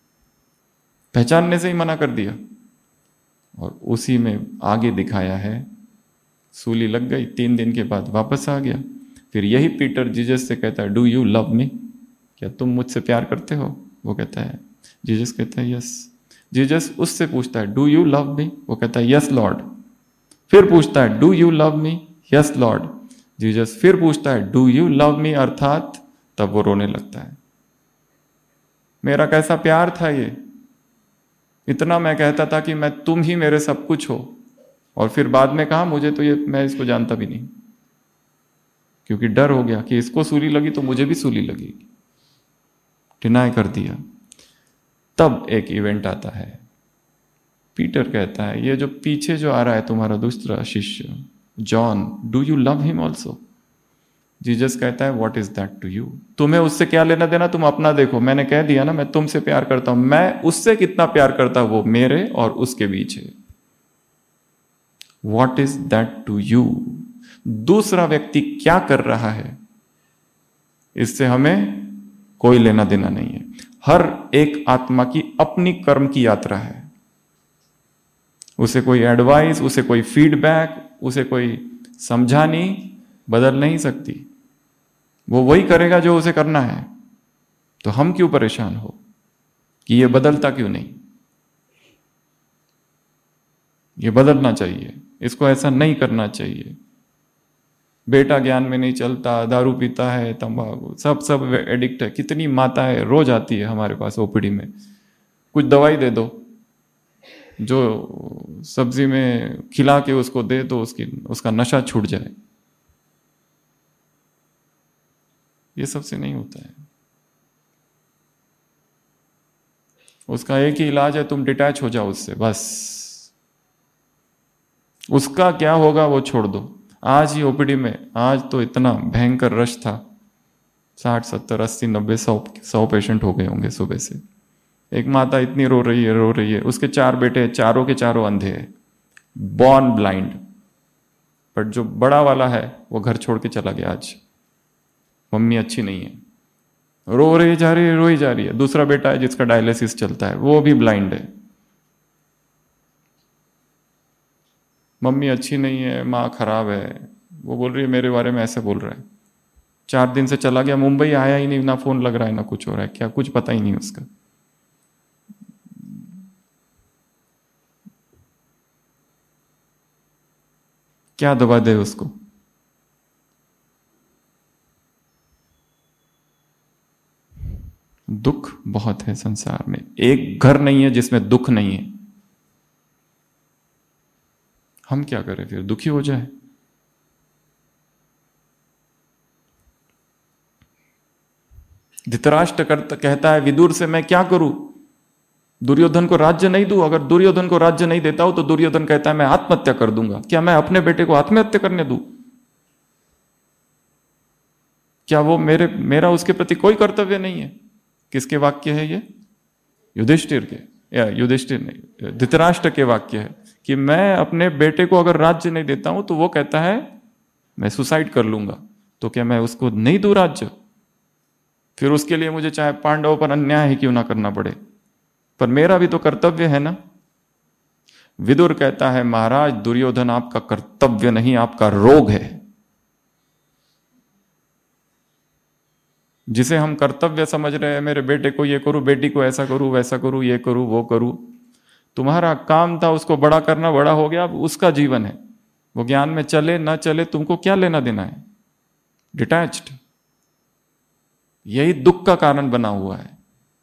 पहचानने से ही मना कर दिया। और उसी में आगे दिखाया है, सूली लग गई, तीन दिन के बाद वापस आ गया। फिर यही पीटर जीसस से कहता है डू यू लव मी? क्या तुम मुझसे प्यार करते हो? वो कहता है, जीसस कहता है यस। जीसस उससे पूछता है डू यू लव मी? वो कहता है यस लॉर्ड। फिर पूछता है do you love me? Yes Lord. Jesus फिर पूछता है डू यू लव मी, अर्थात तब वो रोने लगता है। मेरा कैसा प्यार था ये, इतना मैं कहता था कि मैं तुम ही मेरे सब कुछ हो, और फिर बाद में कहा मुझे तो ये मैं इसको जानता भी नहीं, क्योंकि डर हो गया कि इसको सूली लगी तो मुझे भी सूली लगेगी। डिनाई कर दिया। तब एक इवेंट आता है, पीटर कहता है ये जो पीछे जो आ रहा है तुम्हारा दूसरा शिष्य John, do you love him also? Jesus कहता है what is that to you? तुम्हें उससे क्या लेना देना, तुम अपना देखो। मैंने कह दिया ना मैं तुमसे प्यार करता हूं, मैं उससे कितना प्यार करता हूं वो मेरे और उसके बीच है। What is that to you? दूसरा व्यक्ति क्या कर रहा है इससे हमें कोई लेना देना नहीं है। हर एक आत्मा की अपनी कर्म की यात्रा है। उसे कोई एडवाइस, उसे कोई फीडबैक, उसे कोई समझानी बदल नहीं सकती। वो वही करेगा जो उसे करना है। तो हम क्यों परेशान हो कि ये बदलता क्यों नहीं? ये बदलना चाहिए, इसको ऐसा नहीं करना चाहिए। बेटा ज्ञान में नहीं चलता, दारू पीता है, तंबाकू, सब सब एडिक्ट है। कितनी माताएं रोज आती है हमारे पास ओपीडी में, कुछ दवाई दे दो, जो सब्जी में खिला के उसको दे दो, उसकी उसका नशा छूट जाए। ये सबसे नहीं होता है। उसका एक ही इलाज है, तुम डिटैच हो जाओ उससे, बस। उसका क्या होगा वो छोड़ दो। आज ही ओपीडी में, आज तो इतना भयंकर रश था, साठ सत्तर अस्सी नब्बे सौ सौ पेशेंट हो गए होंगे सुबह से। एक माता इतनी रो रही है रो रही है उसके चार बेटे, चारों के चारों अंधे हैं, बॉर्न ब्लाइंड। बट जो बड़ा वाला है वो घर छोड़ के चला गया आज, मम्मी अच्छी नहीं है, रो रही जा रही है, रोई जा रही है। दूसरा बेटा है जिसका डायलिसिस चलता है, वो भी ब्लाइंड है, मम्मी अच्छी नहीं है, माँ खराब है, वो बोल रही है मेरे बारे में ऐसे बोल रहा है। चार दिन से चला गया, मुंबई आया ही नहीं, ना फोन लग रहा है ना कुछ हो रहा है, क्या कुछ पता ही नहीं उसका। क्या दवा दे उसको? दुख बहुत है संसार में, एक घर नहीं है जिसमें दुख नहीं है। हम क्या करें फिर, दुखी हो जाए? धृतराष्ट्र कहता है विदुर से मैं क्या करूं, दुर्योधन को राज्य नहीं दूं? अगर दुर्योधन को राज्य नहीं देता हूं तो दुर्योधन कहता है मैं आत्महत्या कर दूंगा। क्या मैं अपने बेटे को आत्महत्या करने दूं? क्या वो मेरे मेरा उसके प्रति कोई कर्तव्य नहीं है? किसके वाक्य है ये? युधिष्ठिर के, या युधिष्ठिर नहीं, धृतराष्ट्र के वाक्य है कि मैं अपने बेटे को अगर राज्य नहीं देता हूं तो वो कहता है मैं सुसाइड कर लूंगा। तो क्या मैं उसको नहीं दूं राज्य? फिर उसके लिए मुझे चाहे पांडवों पर अन्याय ही क्यों ना करना पड़े, पर मेरा भी तो कर्तव्य है ना। विदुर कहता है महाराज दुर्योधन आपका कर्तव्य नहीं, आपका रोग है। जिसे हम कर्तव्य समझ रहे हैं, मेरे बेटे को ये करूं, बेटी को ऐसा करूं, वैसा करूं, ये करूं, वो करूं। तुम्हारा काम था उसको बड़ा करना, बड़ा हो गया, अब उसका जीवन है। वो ज्ञान में चले ना चले तुमको क्या लेना देना है? डिटैच्ड। यही दुख का कारण बना हुआ है।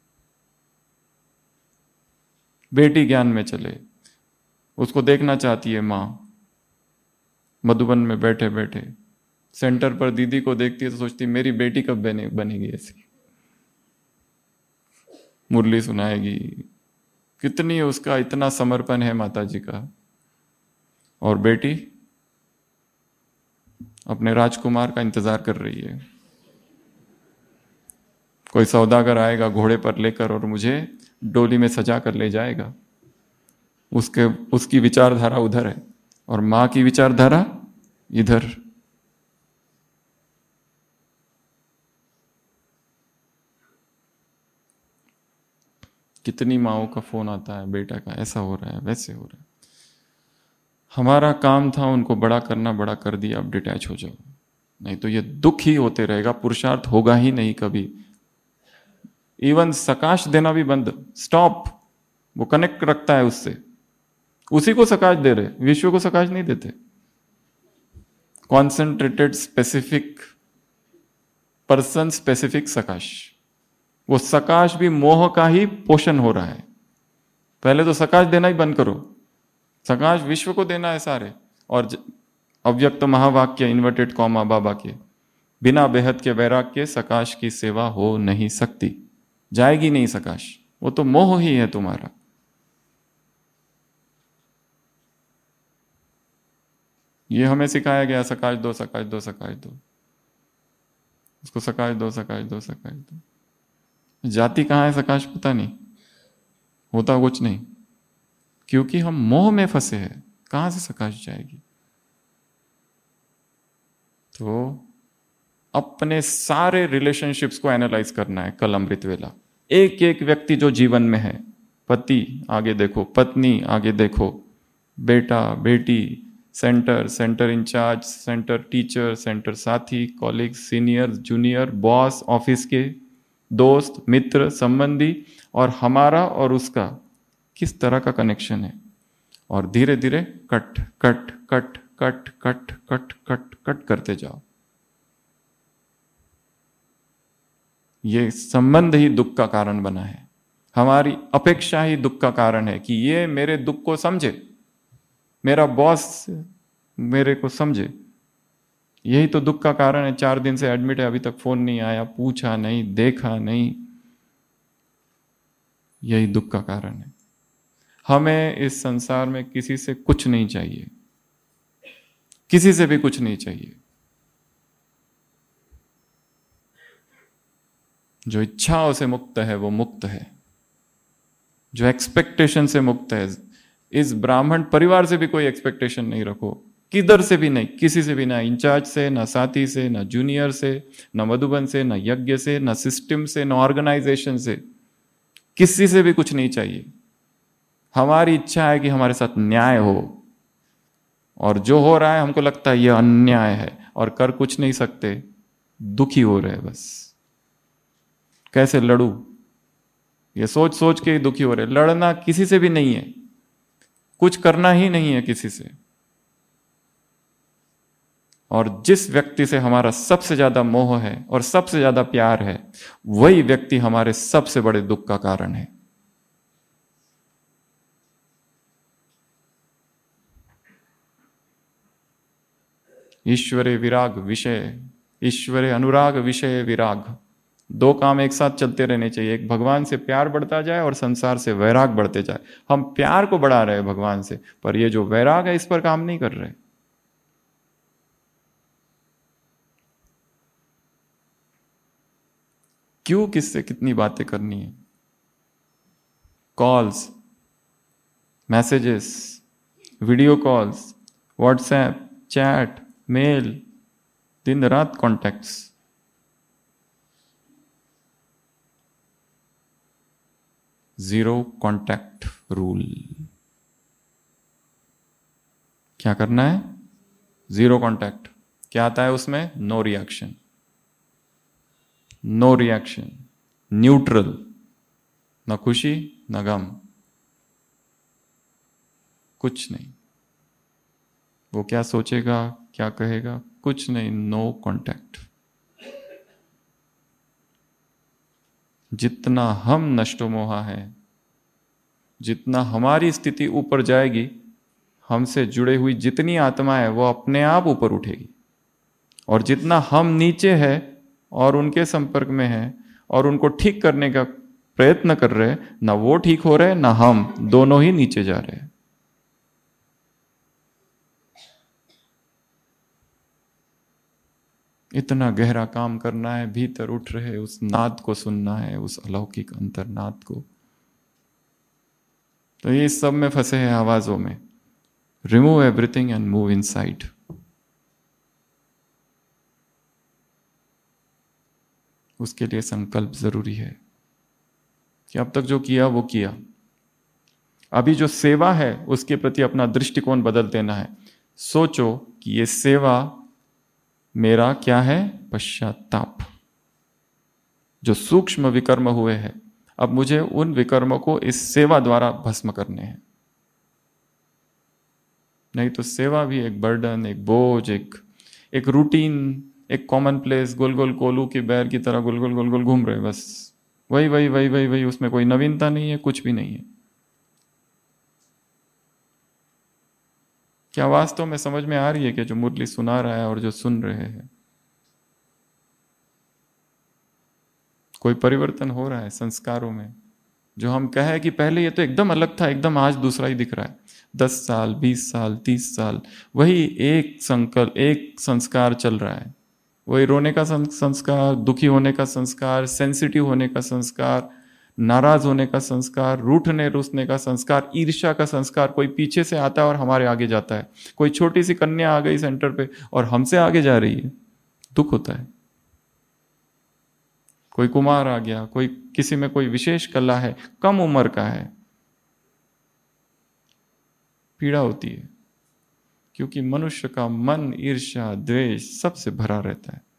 बेटी ज्ञान में चले, उसको देखना चाहती है मां, मधुबन में बैठे बैठे सेंटर पर दीदी को देखती है तो सोचती मेरी बेटी कब बने बनेगी ऐसी, मुरली सुनाएगी। कितनी उसका इतना समर्पण है माता जी का। और बेटी अपने राजकुमार का इंतजार कर रही है, कोई सौदागर आएगा घोड़े पर लेकर और मुझे डोली में सजा कर ले जाएगा। उसके उसकी विचारधारा उधर है और मां की विचारधारा इधर। कितनी माओं का फोन आता है, बेटा का ऐसा हो रहा है, वैसे हो रहा है। हमारा काम था उनको बड़ा करना, बड़ा कर दिया, अब डिटैच हो जाओ, नहीं तो ये दुख ही होते रहेगा, पुरुषार्थ होगा ही नहीं कभी। इवन सकाश देना भी बंद, स्टॉप। वो कनेक्ट रखता है उससे, उसी को सकाश दे रहे, विश्व को सकाश नहीं देते। कॉन्सेंट्रेटेड स्पेसिफिक पर्सन स्पेसिफिक सकाश। वो सकाश भी मोह का ही पोषण हो रहा है। पहले तो सकाश देना ही बंद करो, सकाश विश्व को देना है सारे। और अव्यक्त महावाक्य इन्वर्टेड कॉमा बाबा के, बिना बेहद के वैराग के सकाश की सेवा हो नहीं सकती, जाएगी नहीं सकाश, वो तो मोह ही है तुम्हारा। ये हमें सिखाया गया, सकाश दो सकाश दो सकाश दो, उसको सकाश दो सकाश दो सकाश दो। जाति कहां है सकाश पता नहीं, होता कुछ नहीं, क्योंकि हम मोह में फंसे हैं। कहां से सकाश जाएगी? तो अपने सारे रिलेशनशिप्स को एनालाइज करना है कल अमृत वेला। एक एक व्यक्ति जो जीवन में है, पति आगे देखो, पत्नी आगे देखो, बेटा बेटी, centre centre incharge, centre teacher, centre साथी, colleague, senior junior, boss, office के दोस्त, मित्र, संबंधी, और हमारा और उसका किस तरह का कनेक्शन है। और धीरे धीरे cut cut cut cut cut cut cut cut करते जाओ। ये संबंध ही दुख का कारण बना है, हमारी अपेक्षा ही दुख का कारण है कि ये मेरे दुख को समझे, मेरा बॉस मेरे को समझे। यही तो दुख का कारण है। चार दिन से एडमिट है, अभी तक फोन नहीं आया, पूछा नहीं, देखा नहीं, यही दुख का कारण है। हमें इस संसार में किसी से कुछ नहीं चाहिए, किसी से भी कुछ नहीं चाहिए। जो इच्छाओं से मुक्त है वो मुक्त है, जो एक्सपेक्टेशन से मुक्त है। इस ब्राह्मण परिवार से भी कोई एक्सपेक्टेशन नहीं रखो, किधर से भी नहीं, किसी से भी, ना इंचार्ज से, ना साथी से, ना जूनियर से, ना मधुबन से, ना यज्ञ से, ना सिस्टम से, ना ऑर्गेनाइजेशन से, किसी से भी कुछ नहीं चाहिए। हमारी इच्छा है कि हमारे साथ न्याय हो, और जो हो रहा है हमको लगता है यह अन्याय है और कर कुछ नहीं सकते, दुखी हो रहे बस। कैसे लड़ू, ये सोच सोच के ही दुखी हो रहे। लड़ना किसी से भी नहीं है, कुछ करना ही नहीं है किसी से। और जिस व्यक्ति से हमारा सबसे ज्यादा मोह है और सबसे ज्यादा प्यार है, वही व्यक्ति हमारे सबसे बड़े दुख का कारण है। ईश्वरे विराग विषय, ईश्वरे अनुराग विषय विराग, दो काम एक साथ चलते रहने चाहिए। एक भगवान से प्यार बढ़ता जाए और संसार से वैराग बढ़ते जाए। हम प्यार को बढ़ा रहे हैं भगवान से, पर ये जो वैराग है इस पर काम नहीं कर रहे। क्यों किससे कितनी बातें करनी है? Calls, messages, video calls, WhatsApp, chat, mail, दिन रात कॉन्टैक्ट्स। Zero contact rule. क्या करना है? Zero contact. क्या आता है उसमें? No reaction, no reaction, neutral, ना खुशी ना गम, कुछ नहीं। वो क्या सोचेगा, क्या कहेगा, कुछ नहीं, नो कॉन्टैक्ट। जितना हम नष्टो मोहा है, जितना हमारी स्थिति ऊपर जाएगी, हमसे जुड़े हुई जितनी आत्मा है वो अपने आप ऊपर उठेगी। और जितना हम नीचे है और उनके संपर्क में है और उनको ठीक करने का प्रयत्न कर रहे, ना वो ठीक हो रहे ना हम, दोनों ही नीचे जा रहे हैं। इतना गहरा काम करना है, भीतर उठ रहे उस नाद को सुनना है, उस अलौकिक अंतर्नाद को। तो ये सब में फंसे हैं आवाजों में। Remove everything and move inside. उसके लिए संकल्प जरूरी है कि अब तक जो किया वो किया, अभी जो सेवा है उसके प्रति अपना दृष्टिकोण बदल देना है। सोचो कि ये सेवा मेरा क्या है? पश्चाताप। जो सूक्ष्म विकर्म हुए हैं, अब मुझे उन विकर्मों को इस सेवा द्वारा भस्म करने हैं। नहीं तो सेवा भी एक बर्डन, एक बोझ, एक एक रूटीन, एक कॉमन प्लेस, गोल गोल कोलू की बैर की तरह गोल गोल गोल गोल घूम रहे, बस वही वही वही वही वही। उसमें कोई नवीनता नहीं है, कुछ भी नहीं है। क्या वास्तव में समझ में आ रही है कि जो मुरली सुना रहा है और जो सुन रहे हैं, कोई परिवर्तन हो रहा है संस्कारों में? जो हम कहे कि पहले ये तो एकदम अलग था, एकदम आज दूसरा ही दिख रहा है। दस साल, बीस साल, तीस साल वही एक संकल्प, एक संस्कार चल रहा है। वही रोने का संस्कार, दुखी होने का संस्कार, सेंसिटिव होने का संस्कार, नाराज होने का संस्कार, रूठने रूसने का संस्कार, ईर्ष्या का संस्कार। कोई पीछे से आता है और हमारे आगे जाता है। कोई छोटी सी कन्या आ गई सेंटर पे और हमसे आगे जा रही है, दुख होता है। कोई कुमार आ गया, कोई किसी में कोई विशेष कला है, कम उम्र का है, पीड़ा होती है। क्योंकि मनुष्य का मन ईर्ष्या, द्वेष सबसे भरा रहता है।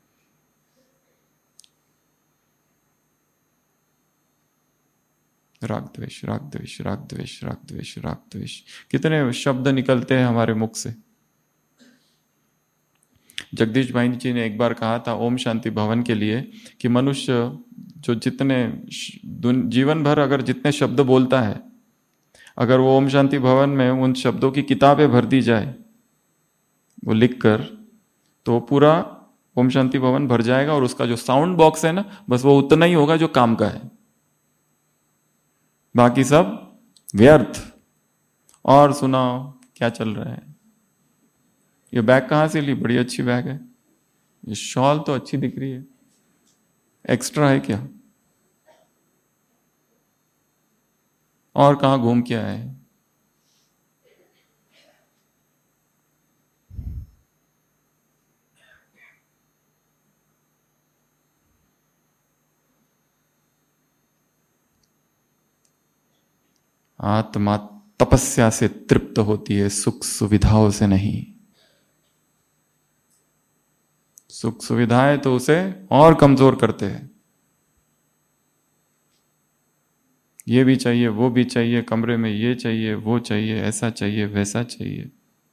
राग द्वेष, राग द्वेष, राग द्वेष, राग द्वेष, राग द्वेष, कितने शब्द निकलते हैं हमारे मुख से। जगदीश भाई जी ने एक बार कहा था ओम शांति भवन के लिए कि मनुष्य जो जितने जीवन भर अगर जितने शब्द बोलता है, अगर वो ओम शांति भवन में उन शब्दों की किताबें भर दी जाए वो लिखकर, तो पूरा ओम शांति भवन भर जाएगा। और उसका जो साउंड बॉक्स है ना, बस वो उतना ही होगा जो काम का है, बाकी सब व्यर्थ। और सुनाओ क्या चल रहा है? ये बैग कहाँ से ली? बड़ी अच्छी बैग है। ये शॉल तो अच्छी दिख रही है, एक्स्ट्रा है क्या? और कहाँ घूम के आए? आत्मा तपस्या से तृप्त होती है, सुख सुविधाओं से नहीं। सुख सुविधाएं तो उसे और कमजोर करते हैं। ये भी चाहिए, वो भी चाहिए, कमरे में ये चाहिए, वो चाहिए, ऐसा चाहिए, वैसा चाहिए।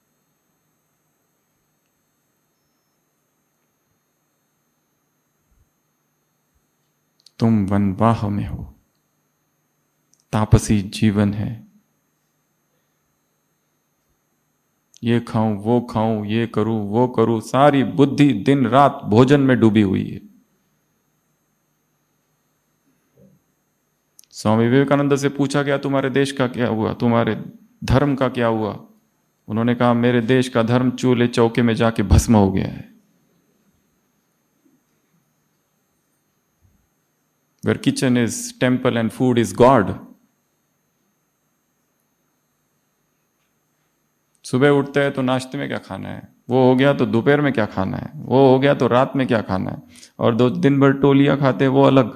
तुम वनवाह में हो, तापसी जीवन है। ये खाऊं, वो खाऊं, ये करूं, वो करूं, सारी बुद्धि दिन रात भोजन में डूबी हुई है। स्वामी विवेकानंद से पूछा गया तुम्हारे देश का क्या हुआ, तुम्हारे धर्म का क्या हुआ? उन्होंने कहा मेरे देश का धर्म चूल्हे चौके में जाके भस्म हो गया है। Where kitchen is temple and food is God. सुबह उठते हैं तो नाश्ते में क्या खाना है, वो हो गया तो दोपहर में क्या खाना है, वो हो गया तो रात में क्या खाना है, और दो दिन भर टोलियां खाते हैं वो अलग।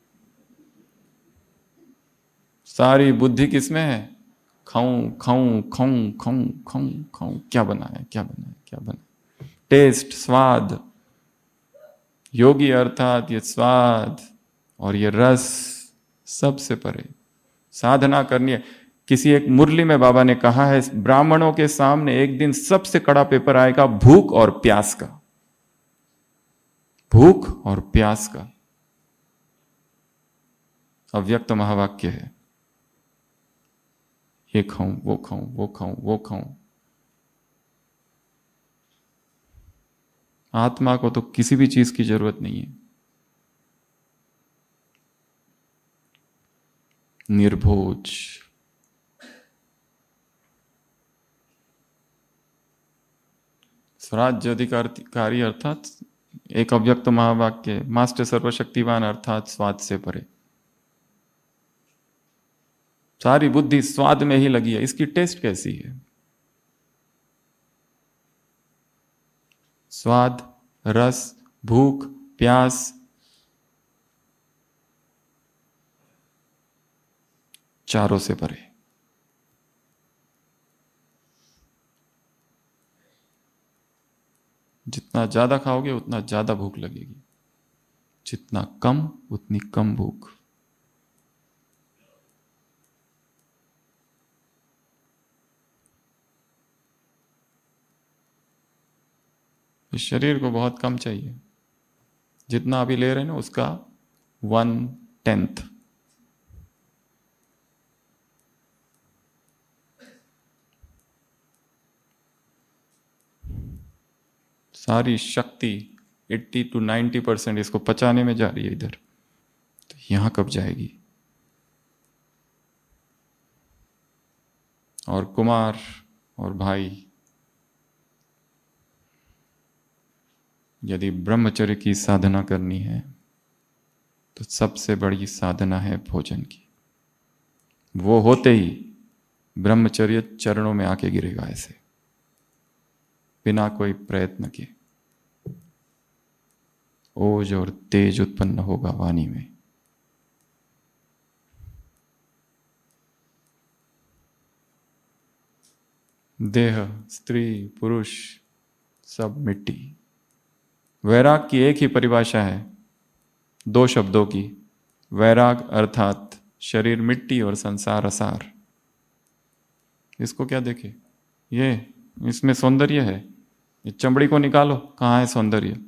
सारी बुद्धि किसमें है? खाऊं खाऊं खाऊं खाऊं खाऊं खाऊं, क्या बना है, क्या बना है, क्या बना है। टेस्ट, स्वाद, योगी अर्थात ये स्वाद और ये रस सबसे परे साधना करनी है। किसी एक मुरली में बाबा ने कहा है ब्राह्मणों के सामने एक दिन सबसे कड़ा पेपर आएगा भूख और प्यास का, भूख और प्यास का। अव्यक्त महावाक्य है, ये खाऊं वो खाऊं वो खाऊं वो खाऊं। आत्मा को तो किसी भी चीज की जरूरत नहीं है। निर्भोज। स्वराज्य अधिकारी अर्थात एक अव्यक्त महावाक्य, मास्टर सर्वशक्तिवान अर्थात स्वाद से परे। सारी बुद्धि स्वाद में ही लगी है, इसकी टेस्ट कैसी है? स्वाद, रस, भूख, प्यास, चारों से परे। जितना ज्यादा खाओगे उतना ज्यादा भूख लगेगी, जितना कम उतनी कम भूख। इस शरीर को बहुत कम चाहिए, जितना अभी ले रहे हैं ना उसका वन टेंथ। सारी शक्ति अस्सी टू नब्बे परसेंट इसको पचाने में जा रही है इधर, तो यहां कब जाएगी? और कुमार और भाई, यदि ब्रह्मचर्य की साधना करनी है तो सबसे बड़ी साधना है भोजन की। वो होते ही ब्रह्मचर्य चरणों में आके गिरेगा ऐसे, बिना कोई प्रयत्न के। ओज और तेज उत्पन्न होगा वाणी में। देह, स्त्री, पुरुष सब मिट्टी। वैराग की एक ही परिभाषा है, दो शब्दों की। वैराग अर्थात शरीर मिट्टी और संसार असार। इसको क्या देखे? ये इसमें सौंदर्य है, ये चमड़ी को निकालो, कहाँ है सौंदर्य?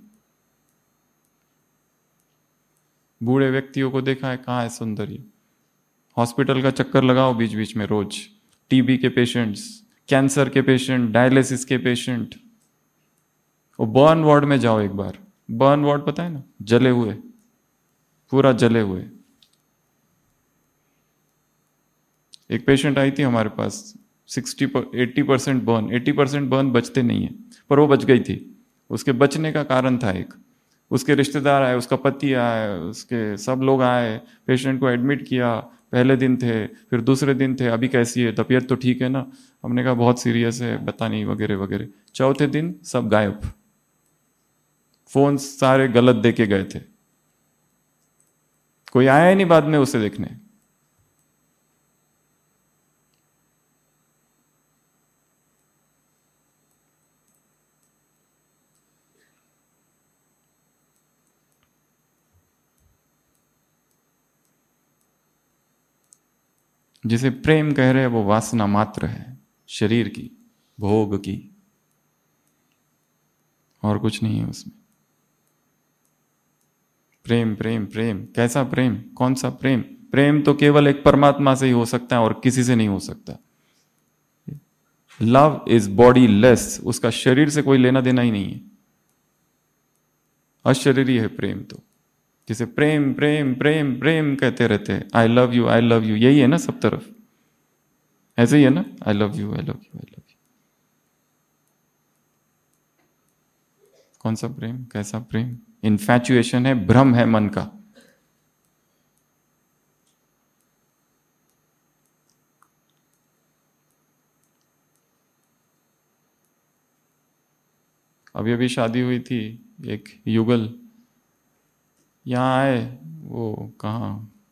बूढ़े व्यक्तियों को देखा है, कहाँ है सौंदर्य? हॉस्पिटल का चक्कर लगाओ बीच बीच में रोज। टीबी के पेशेंट्स, कैंसर के पेशेंट, डायलिसिस के पेशेंट, वो बर्न वार्ड में जाओ एक बार। बर्न वार्ड पता है ना, जले हुए, पूरा जले हुए। एक पेशेंट आई थी हमारे पास, सिक्सटी पर eighty percent burn, eighty percent burn बचते नहीं है, पर वो बच गई थी। उसके बचने का कारण था एक, उसके रिश्तेदार आए, उसका पति आए, उसके सब लोग आए, पेशेंट को एडमिट किया। पहले दिन थे, फिर दूसरे दिन थे, अभी कैसी है, तबीयत तो ठीक है ना? हमने कहा बहुत सीरियस है, बता नहीं, वगैरह वगैरह। चौथे दिन सब गायब, फोन सारे गलत देके गए थे, कोई आया ही नहीं बाद में उसे देखने। जिसे प्रेम कह रहे हैं वो वासना मात्र है, शरीर की, भोग की, और कुछ नहीं है उसमें। प्रेम प्रेम प्रेम, कैसा प्रेम? कौन सा प्रेम? प्रेम तो केवल एक परमात्मा से ही हो सकता है और किसी से नहीं हो सकता। लव इज बॉडी लेस, उसका शरीर से कोई लेना देना ही नहीं है, अशरीरी है प्रेम तो। जिसे प्रेम प्रेम प्रेम प्रेम कहते रहते हैं, I love you I love you, यही है ना सब तरफ, ऐसे ही है ना, I love you I love you I love you. कौन सा प्रेम? कैसा प्रेम? इन्फैचुएशन है, भ्रम है मन का। अभी अभी शादी हुई थी, एक युगल यहां आए, वो कहाँ,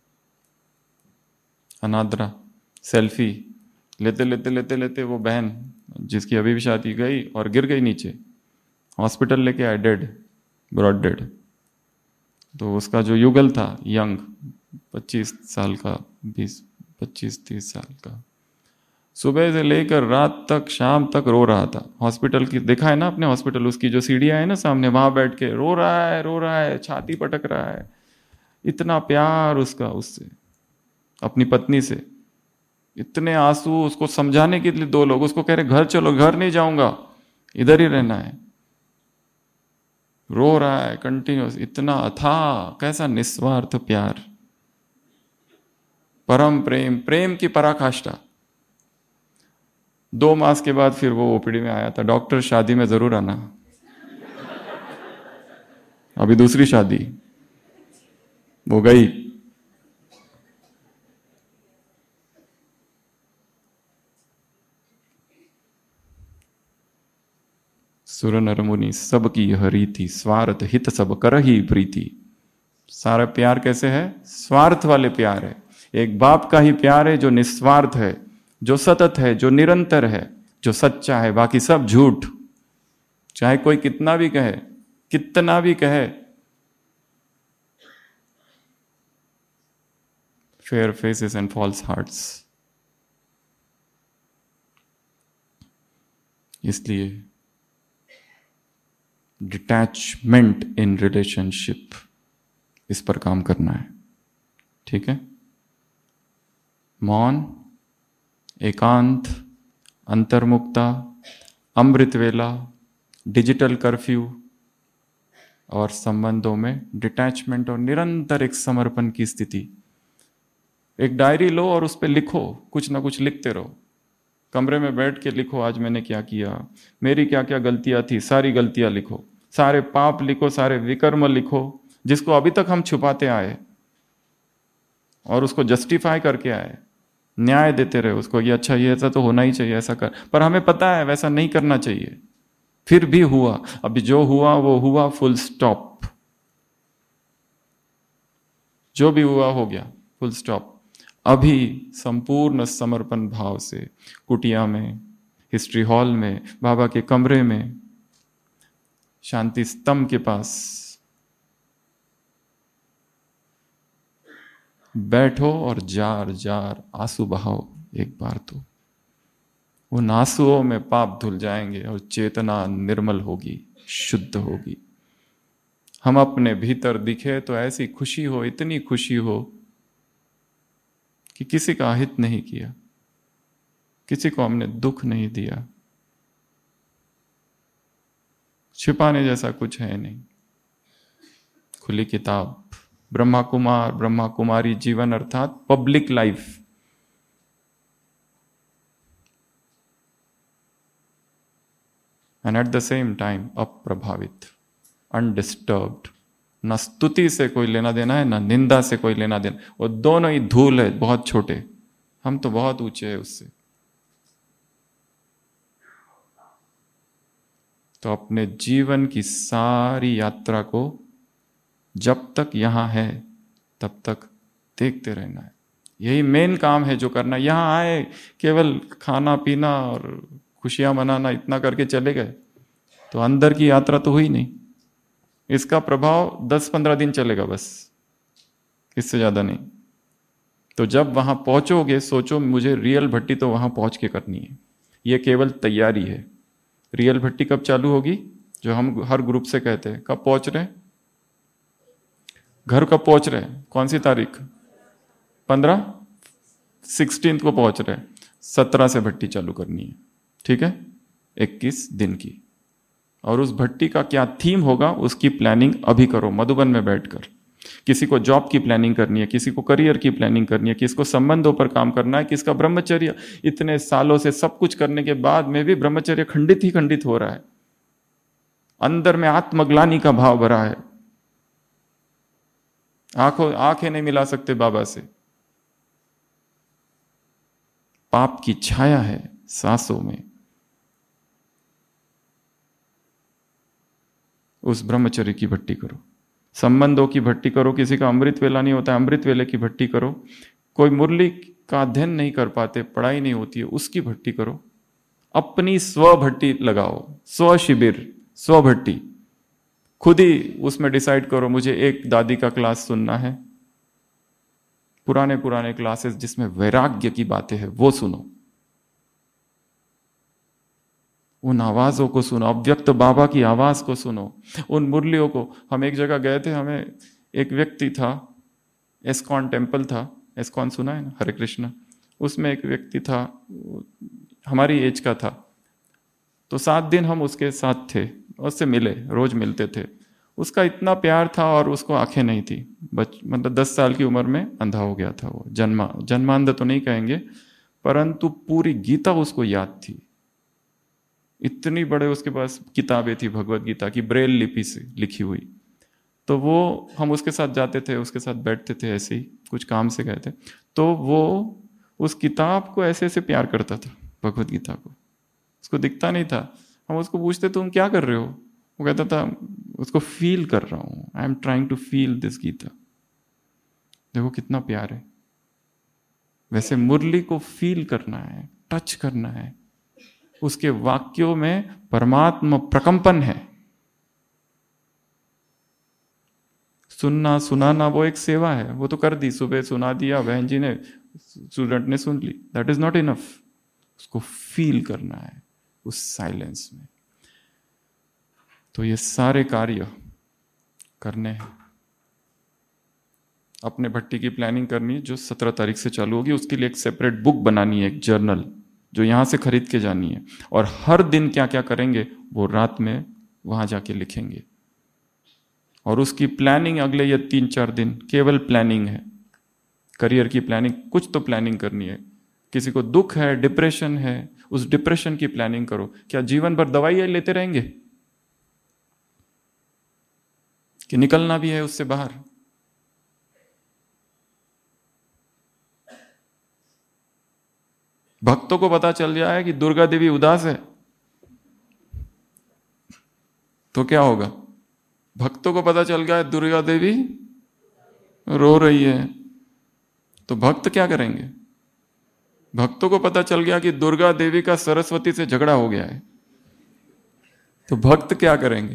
अनाद्रा, सेल्फी लेते लेते लेते लेते वो बहन जिसकी अभी भी शादी गई और गिर गई नीचे, हॉस्पिटल लेके आए, डेड, ब्रॉड डेड। तो उसका जो युगल था, यंग, पच्चीस साल का, बीस पच्चीस तीस साल का, सुबह से लेकर रात तक, शाम तक रो रहा था। हॉस्पिटल की देखा है ना अपने, हॉस्पिटल उसकी जो सीढ़ियां है ना सामने, वहां बैठ के रो रहा है रो रहा है, छाती पटक रहा है, इतना प्यार उसका उससे। अपनी पत्नी से, इतने आंसू, उसको समझाने के लिए दो लोग, उसको कह रहे घर चलो, घर नहीं जाऊंगा, इधर ही रहना है, रो रहा है कंटिन्यूस। इतना अथाह, कैसा निस्वार्थ प्यार, परम प्रेम, प्रेम की पराकाष्ठा। दो मास के बाद फिर वो ओपीडी में आया था, डॉक्टर शादी में जरूर आना, अभी दूसरी शादी, वो गई। सुर नर मुनि सब की हरी थी, स्वार्थ हित सब कर ही प्रीति। सारा प्यार कैसे है? स्वार्थ वाले प्यार है। एक बाप का ही प्यार है जो निस्वार्थ है, जो सतत है, जो निरंतर है, जो सच्चा है, बाकी सब झूठ। चाहे कोई कितना भी कहे, कितना भी कहे, fair faces and false hearts. इसलिए डिटैचमेंट इन रिलेशनशिप, इस पर काम करना है। ठीक है? मौन, एकांत, अंतर्मुक्ता, अमृत वेला, डिजिटल कर्फ्यू और संबंधों में डिटैचमेंट और निरंतर एक समर्पण की स्थिति। एक डायरी लो और उस पर लिखो, कुछ ना कुछ लिखते रहो। कमरे में बैठ के लिखो, आज मैंने क्या किया, मेरी क्या क्या गलतियां थी, सारी गलतियां लिखो, सारे पाप लिखो, सारे विकर्म लिखो, जिसको अभी तक हम छुपाते आए और उसको जस्टिफाई करके आए, न्याय देते रहे उसको, ये अच्छा, ये ऐसा तो होना ही चाहिए, ऐसा कर, पर हमें पता है वैसा नहीं करना चाहिए, फिर भी हुआ। अभी जो हुआ वो हुआ, फुल स्टॉप। जो भी हुआ हो गया, फुल स्टॉप। अभी संपूर्ण समर्पण भाव से कुटिया में, हिस्ट्री हॉल में, बाबा के कमरे में, शांति स्तंभ के पास बैठो और जार जार आंसू बहाओ एक बार तो। उन आंसुओं में पाप धुल जाएंगे और चेतना निर्मल होगी, शुद्ध होगी। हम अपने भीतर दिखे तो ऐसी खुशी हो, इतनी खुशी हो कि किसी का अहित नहीं किया, किसी को हमने दुख नहीं दिया, छिपाने जैसा कुछ है नहीं। खुली किताब, ब्रह्मा कुमार, ब्रह्मा कुमारी जीवन अर्थात public life. And at the same time अप्रभावित, अनडिस्टर्ब्ड। न स्तुति से कोई लेना देना है, ना निंदा से कोई लेना देना, वो दोनों ही धूल है, बहुत छोटे। हम तो बहुत ऊंचे हैं उससे। तो अपने जीवन की सारी यात्रा को जब तक यहां है तब तक देखते रहना है। यही मेन काम है जो करना। यहां आए केवल खाना पीना और खुशियां मनाना, इतना करके चले गए तो अंदर की यात्रा तो हुई नहीं। इसका प्रभाव दस पंद्रह दिन चलेगा बस, इससे ज्यादा नहीं। तो जब वहां पहुंचोगे, सोचो मुझे रियल भट्टी तो वहां पहुंच के करनी है। ये केवल तैयारी है। रियल भट्टी कब चालू होगी? जो हम हर ग्रुप से कहते हैं, कब पहुंच रहे हैं? घर कब पहुंच रहे हैं? कौन सी तारीख? पंद्रह, सिक्सटीन को पहुंच रहे हैं। सत्रह से भट्टी चालू करनी है। ठीक है? इक्कीस दिन की। और उस भट्टी का क्या थीम होगा, उसकी प्लानिंग अभी करो मधुबन में बैठकर। किसी को जॉब की प्लानिंग करनी है, किसी को करियर की प्लानिंग करनी है, किसको संबंधों पर काम करना है, किसका ब्रह्मचर्य। इतने सालों से सब कुछ करने के बाद में भी ब्रह्मचर्य खंडित ही खंडित हो रहा है। अंदर में आत्मग्लानि का भाव भरा है। आंखों आंखें नहीं मिला सकते बाबा से। पाप की छाया है सांसों में। उस ब्रह्मचर्य की भट्टी करो, संबंधों की भट्टी करो। किसी का अमृत वेला नहीं होता है, अमृत वेले की भट्टी करो। कोई मुरली का अध्ययन नहीं कर पाते, पढ़ाई नहीं होती है, उसकी भट्टी करो। अपनी स्व भट्टी लगाओ, स्व शिविर, स्व भट्टी। खुद ही उसमें डिसाइड करो, मुझे एक दादी का क्लास सुनना है। पुराने पुराने क्लासेस जिसमें वैराग्य की बातें हैं वो सुनो। उन आवाजों को सुनो, अव्यक्त बाबा की आवाज को सुनो, उन मुरलियों को। हम एक जगह गए थे, हमें एक व्यक्ति था, एस्कॉन टेम्पल था, एस्कॉन सुना है ना, हरे कृष्णा, उसमें एक व्यक्ति था, हमारी एज का था। तो सात दिन हम उसके साथ थे, उससे मिले, रोज मिलते थे। उसका इतना प्यार था और उसको आंखें नहीं थी, बच मतलब दस साल की उम्र में अंधा हो गया था वो, जन्मा जन्मांध तो नहीं कहेंगे, परंतु पूरी गीता उसको याद थी। इतनी बड़े उसके पास किताबें थी भगवत गीता की, ब्रेल लिपि से लिखी हुई। तो वो, हम उसके साथ जाते थे, उसके साथ बैठते थे, ऐसे ही कुछ काम से गए थे। तो वो उस किताब को ऐसे ऐसे प्यार करता था, भगवत गीता को। उसको दिखता नहीं था। हम उसको पूछते तुम क्या कर रहे हो, वो कहता था उसको फील कर रहा हूं, I am trying to feel this Gita. देखो कितना प्यार है। वैसे मुरली को फील करना है, टच करना है, उसके वाक्यों में परमात्मा प्रकंपन है। सुनना सुनाना वो एक सेवा है, वो तो कर दी, सुबह सुना दिया, बहन जी ने, स्टूडेंट ने सुन ली, दैट इज नॉट इनफ। उसको फील करना है उस साइलेंस में। तो ये सारे कार्य करने हैं। अपने भट्टी की प्लानिंग करनी है जो सत्रह तारीख से चालू होगी, उसके लिए एक सेपरेट बुक बनानी है, एक जर्नल जो यहां से खरीद के जानी है। और हर दिन क्या क्या करेंगे वो रात में वहां जाके लिखेंगे। और उसकी प्लानिंग अगले ये तीन चार दिन केवल प्लानिंग है, करियर की प्लानिंग, कुछ तो प्लानिंग करनी है। किसी को दुख है, डिप्रेशन है, उस डिप्रेशन की प्लानिंग करो। क्या जीवन भर दवाइयां लेते रहेंगे कि निकलना भी है उससे बाहर? भक्तों को पता चल जाए कि दुर्गा देवी उदास है तो क्या होगा? भक्तों को पता चल गया दुर्गा देवी रो रही है तो भक्त क्या करेंगे? भक्तों को पता चल गया कि दुर्गा देवी का सरस्वती से झगड़ा हो गया है तो भक्त क्या करेंगे?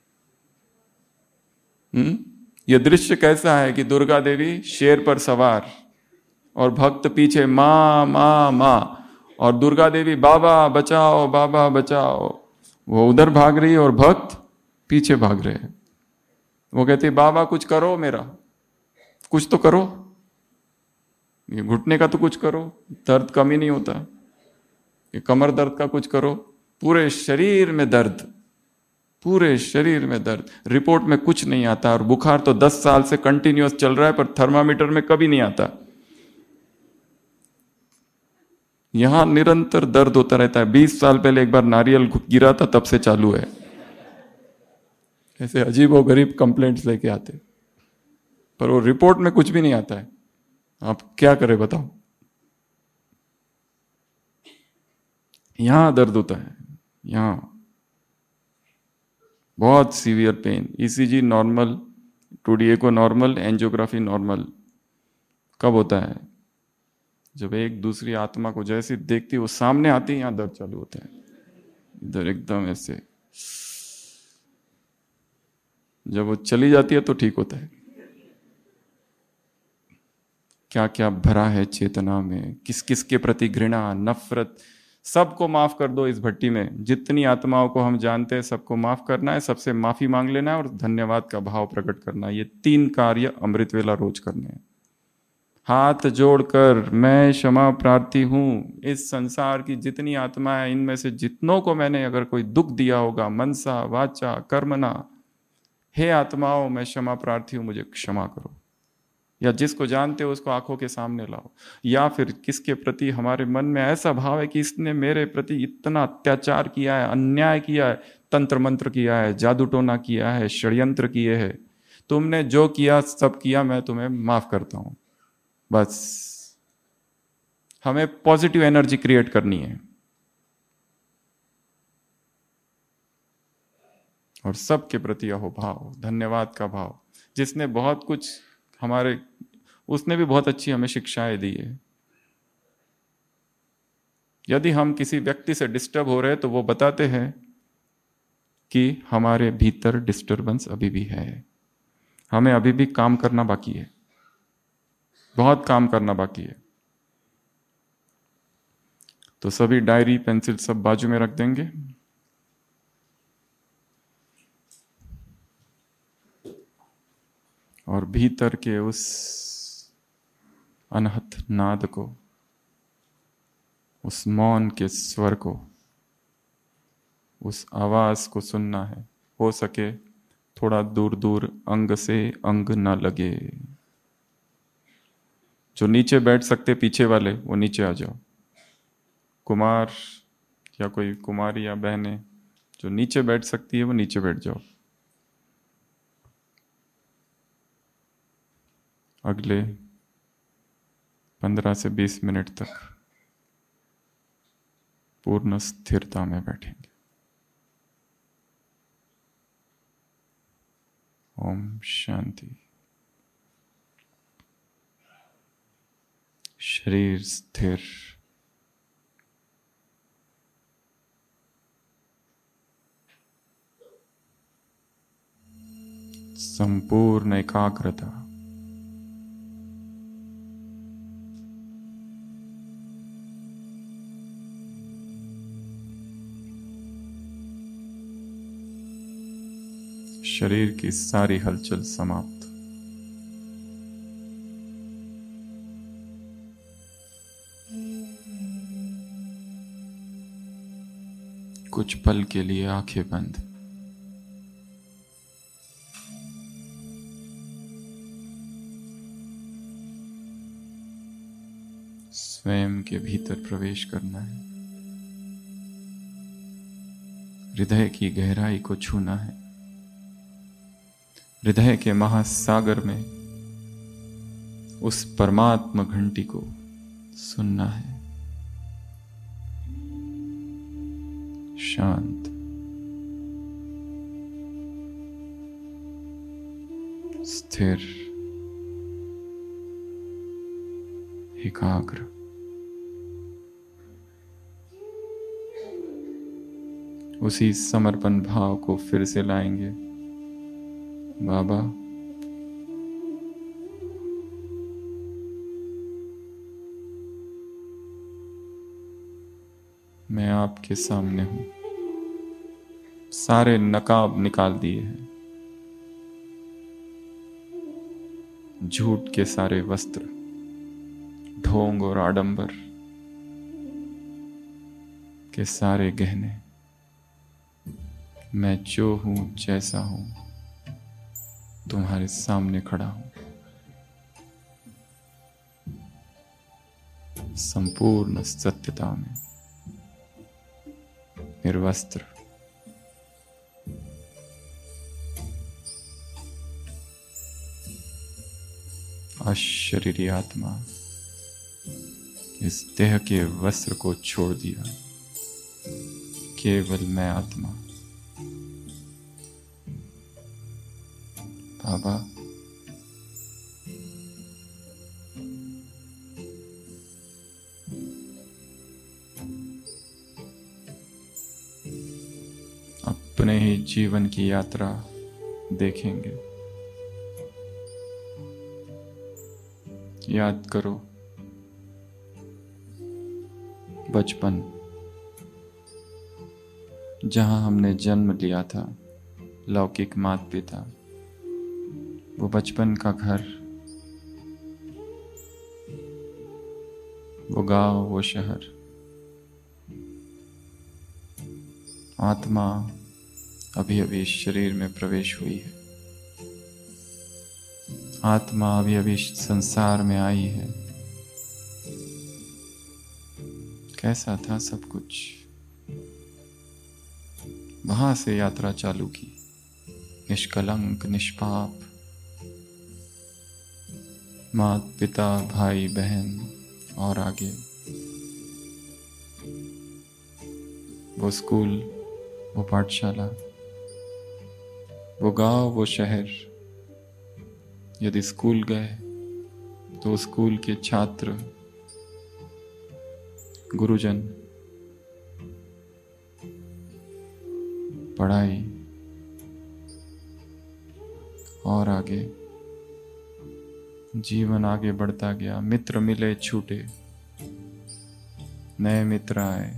हम्म यह दृश्य कैसा है कि दुर्गा देवी शेर पर सवार और भक्त पीछे मां मां मां, और दुर्गा देवी बाबा बचाओ बाबा बचाओ, वो उधर भाग रही है और भक्त पीछे भाग रहे हैं। वो कहती है बाबा कुछ करो, मेरा कुछ तो करो, ये घुटने का तो कुछ करो, दर्द कम ही नहीं होता, ये कमर दर्द का कुछ करो, पूरे शरीर में दर्द, पूरे शरीर में दर्द, रिपोर्ट में कुछ नहीं आता, और बुखार तो दस साल से कंटिन्यूअस चल रहा है पर थर्मामीटर में कभी नहीं आता। यहां निरंतर दर्द होता रहता है। बीस साल पहले एक बार नारियल गिरा था, तब से चालू है। ऐसे अजीब और गरीब कंप्लेंट्स लेके आते, पर वो रिपोर्ट में कुछ भी नहीं आता है। आप क्या करें बताओ? यहां दर्द होता है, यहां बहुत सीवियर पेन। ईसीजी नॉर्मल, टूडीए को नॉर्मल, एंजियोग्राफी नॉर्मल। कब होता है? जब एक दूसरी आत्मा को जैसे देखती वो सामने आती है, यहां दर्द चालू होता है, इधर एकदम ऐसे। जब वो चली जाती है तो ठीक होता है। क्या क्या भरा है चेतना में, किस किस के प्रति घृणा, नफरत, सबको माफ कर दो। इस भट्टी में जितनी आत्माओं को हम जानते हैं सबको माफ करना है, सबसे माफी मांग लेना है और धन्यवाद का भाव प्रकट करना है। ये तीन कार्य अमृत वेला रोज करने हैं। हाथ जोड़कर मैं क्षमा प्रार्थी हूं, इस संसार की जितनी आत्मा है इनमें से जितनों को मैंने अगर कोई दुख दिया होगा मनसा वाचा कर्मणा, हे आत्माओं मैं क्षमा प्रार्थी हूं, मुझे क्षमा करो। या जिसको जानते हो उसको आंखों के सामने लाओ। या फिर किसके प्रति हमारे मन में ऐसा भाव है कि इसने मेरे प्रति इतना अत्याचार किया है, अन्याय किया है, तंत्र मंत्र किया है, जादू टोना किया है, षड्यंत्र किए हैं, तुमने जो किया सब किया, मैं तुम्हें माफ करता हूं। बस हमें पॉजिटिव एनर्जी क्रिएट करनी है और सबके प्रति अहोभाव, धन्यवाद का भाव। जिसने बहुत कुछ हमारे, उसने भी बहुत अच्छी हमें शिक्षाएं दी है। यदि हम किसी व्यक्ति से डिस्टर्ब हो रहे हैं तो वो बताते हैं कि हमारे भीतर डिस्टरबेंस अभी भी है, हमें अभी भी काम करना बाकी है, बहुत काम करना बाकी है। तो सभी डायरी पेंसिल सब बाजू में रख देंगे। और भीतर के उस अनहत नाद को, उस मौन के स्वर को, उस आवाज को सुनना है। हो सके थोड़ा दूर दूर अंग से अंग ना लगे। जो नीचे बैठ सकते पीछे वाले, वो नीचे आ जाओ। कुमार या कोई कुमारी या बहनें जो नीचे बैठ सकती है, वो नीचे बैठ जाओ। अगले पंद्रह से बीस मिनट तक पूर्ण स्थिरता में बैठेंगे। ओम शांति। शरीर स्थिर, संपूर्ण एकाग्रता, शरीर की सारी हलचल समाप्त। कुछ पल के लिए आंखें बंद। स्वयं के भीतर प्रवेश करना है। हृदय की गहराई को छूना है। हृदय के महासागर में उस परमात्मा घंटी को सुनना है। शांत, स्थिर, एकाग्र। उसी समर्पण भाव को फिर से लाएंगे। बाबा, मैं आपके सामने हूं। सारे नकाब निकाल दिए हैं। झूठ के सारे वस्त्र, ढोंग और आडंबर के सारे गहने, मैं जो हूं, जैसा हूं, तुम्हारे सामने खड़ा हूं। संपूर्ण सत्यता में निर्वस्त्र, अशरीरी आत्मा, इस देह के वस्त्र को छोड़ दिया। केवल मैं आत्मा। बाबा, अपने ही जीवन की यात्रा देखेंगे। याद करो बचपन, जहां हमने जन्म लिया था, लौकिक माता पिता, वो बचपन का घर, वो गांव, वो शहर। आत्मा अभी अभी शरीर में प्रवेश हुई है। आत्मा अभी अभी संसार में आई है। कैसा था सब कुछ? वहां से यात्रा चालू की, निष्कलंक, निष्पाप। माता पिता, भाई बहन और आगे वो स्कूल, वो पाठशाला, वो गांव, वो शहर। यदि स्कूल गए तो स्कूल के छात्र, गुरुजन, पढ़ाई और आगे जीवन आगे बढ़ता गया। मित्र मिले, छूटे, नए मित्र आए,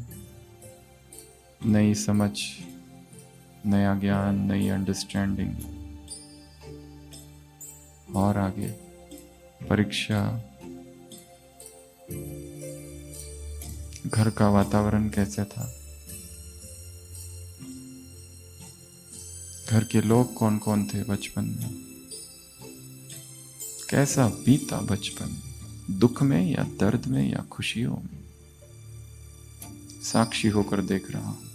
नई समझ, नया ज्ञान, नई अंडरस्टैंडिंग। और आगे परीक्षा, घर का वातावरण कैसा था, घर के लोग कौन कौन थे बचपन में, कैसा बीता बचपन, दुख में या दर्द में या खुशियों में। साक्षी होकर देख रहा हूं,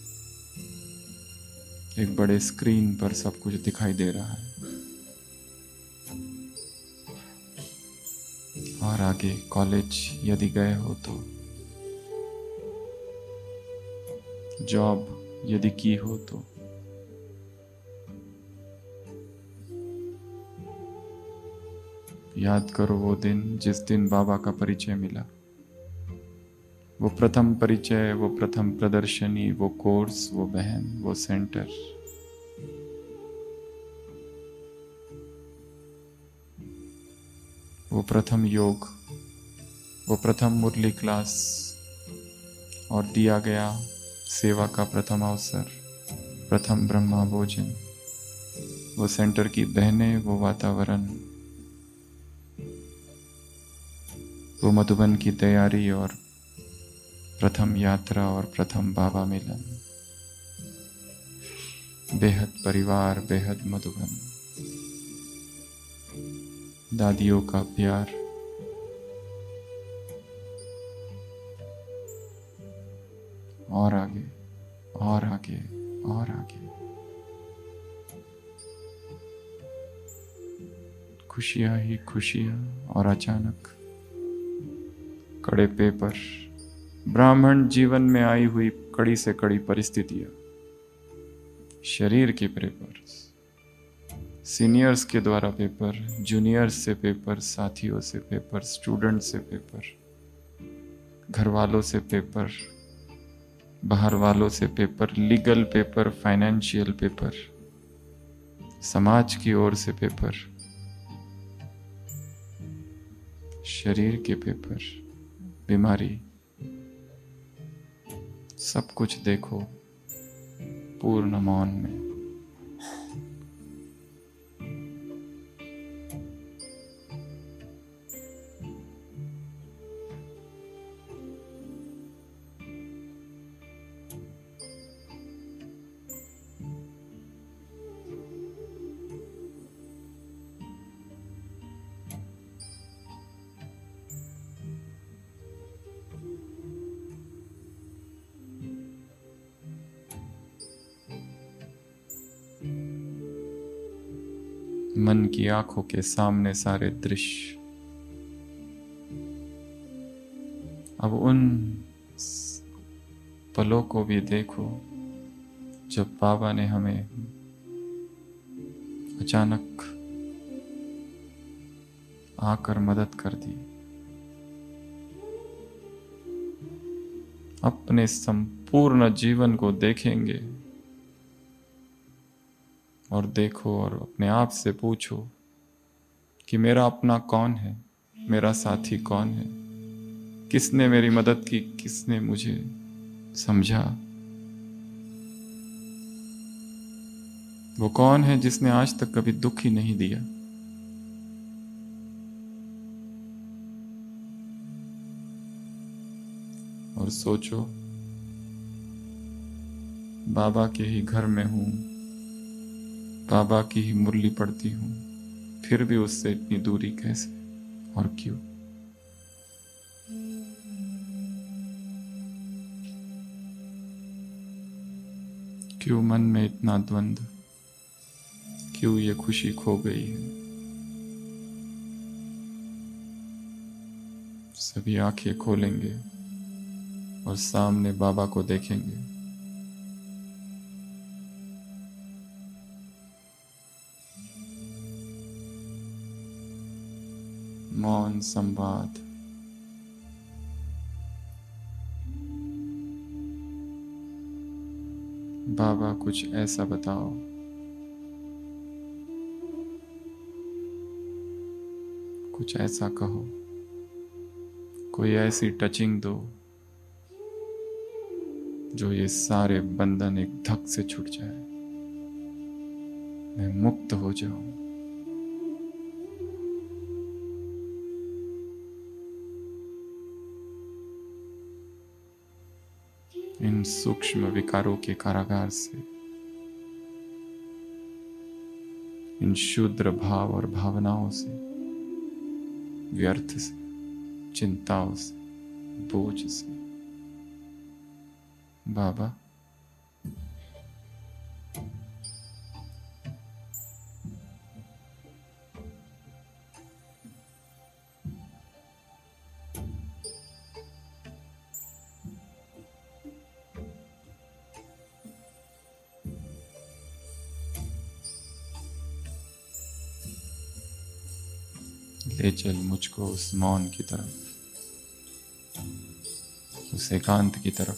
एक बड़े स्क्रीन पर सब कुछ दिखाई दे रहा है। और आगे कॉलेज यदि गए हो तो, जॉब यदि की हो तो, याद करो वो दिन जिस दिन बाबा का परिचय मिला। वो प्रथम परिचय, वो प्रथम प्रदर्शनी, वो कोर्स, वो बहन, वो सेंटर। वो प्रथम योग, वो प्रथम मुरली क्लास, और दिया गया सेवा का प्रथम अवसर, प्रथम ब्रह्मा भोजन, वो सेंटर की बहनें, वो वातावरण, वो मधुबन की तैयारी, और प्रथम यात्रा और प्रथम बाबा मिलन। बेहद परिवार, बेहद मधुबन, दादियों का प्यार, और आगे और आगे और आगे। खुशियां ही खुशियां, और अचानक कड़े पेपर, ब्राह्मण जीवन में आई हुई कड़ी से कड़ी परिस्थितियां, शरीर के पेपर्स, सीनियर्स के द्वारा पेपर, जूनियर्स से पेपर, साथियों से पेपर, स्टूडेंट से पेपर, घर वालों से पेपर, बाहर वालों से paper, legal paper, financial paper, समाज की ओर से पेपर, शरीर के पेपर, बीमारी, सब कुछ देखो पूर्ण मौन में। मन की आंखों के सामने सारे दृश्य। अब उन पलों को भी देखो जब बाबा ने हमें अचानक आकर मदद कर दी। अपने संपूर्ण जीवन को देखेंगे और देखो और अपने आप से पूछो कि मेरा अपना कौन है, मेरा साथी कौन है, किसने मेरी मदद की, किसने मुझे समझा। वो कौन है जिसने आज तक कभी दुख ही नहीं दिया। और सोचो, बाबा के ही घर में हूं, बाबा की ही मुरली पढ़ती हूं, फिर भी उससे इतनी दूरी कैसे और क्यों? क्यों मन में इतना द्वंद्व, क्यों ये खुशी खो गई है? सभी आंखें खोलेंगे और सामने बाबा को देखेंगे। मौन संवाद। बाबा कुछ ऐसा बताओ, कुछ ऐसा कहो, कोई ऐसी टचिंग दो जो ये सारे बंधन एक धक से छूट जाए, मैं मुक्त हो जाऊं। इन सूक्ष्म विकारों के कारागार से, इन शूद्र भाव और भावनाओं से, व्यर्थ से, चिंताओं से, बोझ से। बाबा, ले चल मुझको उस मौन की तरफ, उस एकांत की तरफ,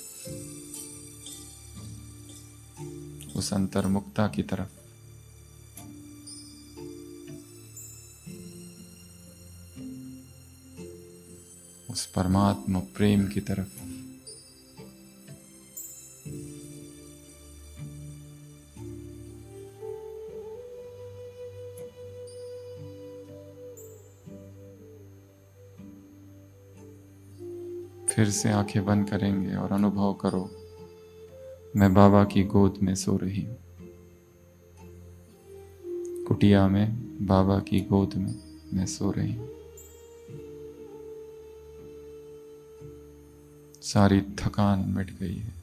उस अंतर्मुक्ता की तरफ, उस परमात्मा प्रेम की तरफ। फिर से आंखें बंद करेंगे और अनुभव करो, मैं बाबा की गोद में सो रही हूं। कुटिया में बाबा की गोद में मैं सो रही हूं। सारी थकान मिट गई है।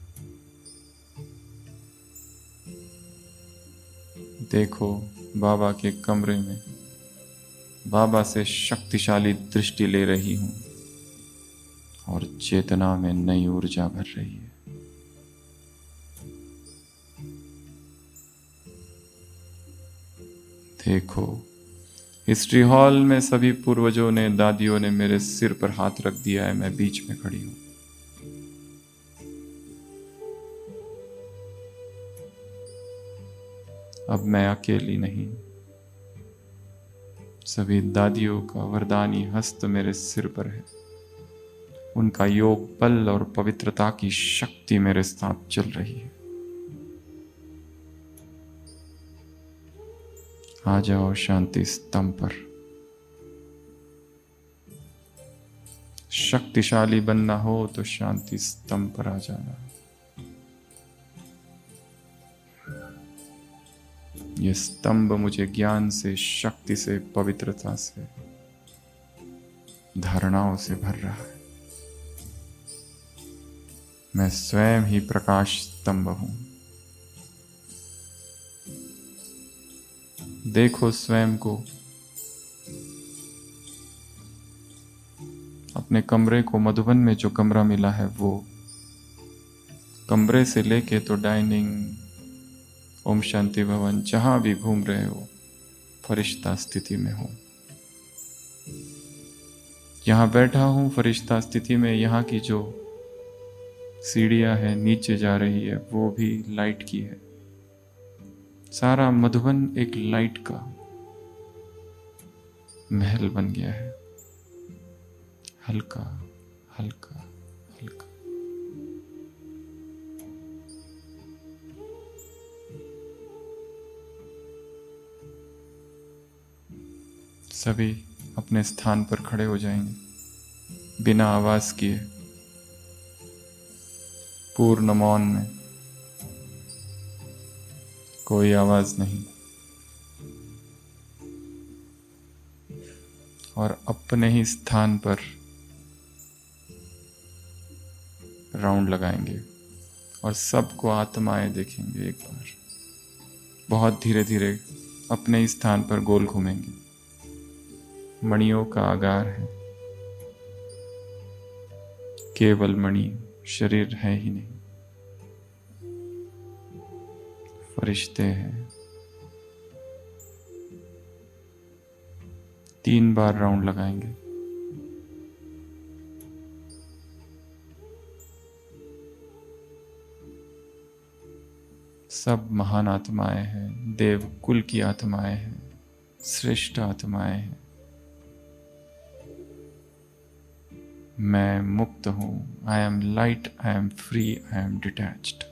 देखो, बाबा के कमरे में बाबा से शक्तिशाली दृष्टि ले रही हूं और चेतना में नई ऊर्जा भर रही है। देखो, हिस्ट्री हॉल में सभी पूर्वजों ने, दादियों ने मेरे सिर पर हाथ रख दिया है। मैं बीच में खड़ी हूं। अब मैं अकेली नहीं। सभी दादियों का वरदानी हस्त मेरे सिर पर है। उनका योग बल और पवित्रता की शक्ति मेरे साथ चल रही है। आ जाओ शांति स्तंभ पर। शक्तिशाली बनना हो तो शांति स्तंभ पर आ जाना। ये स्तंभ मुझे ज्ञान से, शक्ति से, पवित्रता से, धारणाओं से भर रहा है। मैं स्वयं ही प्रकाश स्तंभ हूं। देखो स्वयं को, अपने कमरे को, मधुबन में जो कमरा मिला है वो कमरे से लेके तो डाइनिंग, ओम शांति भवन, जहां भी घूम रहे हो, फरिश्ता स्थिति में हो। यहां बैठा हूं फरिश्ता स्थिति में। यहां की जो सीढ़ियां है नीचे जा रही है वो भी लाइट की है। सारा मधुबन एक लाइट का महल बन गया है। हल्का हल्का हल्का। सभी अपने स्थान पर खड़े हो जाएंगे बिना आवाज किए, पूर्ण मौन में। कोई आवाज नहीं। और अपने ही स्थान पर राउंड लगाएंगे और सबको आत्माएं देखेंगे। एक बार बहुत धीरे धीरे अपने ही स्थान पर गोल घूमेंगे। मणियों का आगार है, केवल मणि, शरीर है ही नहीं। फरिश्ते हैं। तीन बार राउंड लगाएंगे। सब महान आत्माएं हैं, देव कुल की आत्माएं हैं, श्रेष्ठ आत्माएं हैं। मैं मुक्त हूं। I am light, I am free, I am detached.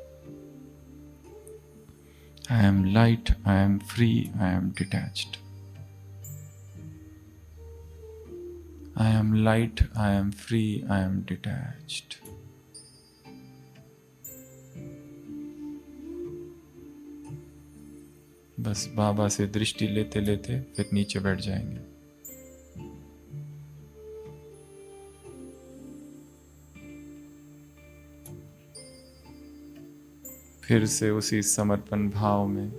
I am light, I am free, I am detached. I am light, I am free, I am detached. बस बाबा से दृष्टि लेते लेते फिर नीचे बैठ जाएंगे। फिर से उसी समर्पण भाव में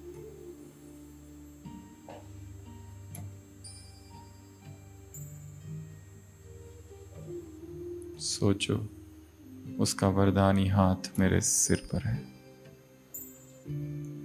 सोचो, उसका वरदानी हाथ मेरे सिर पर है।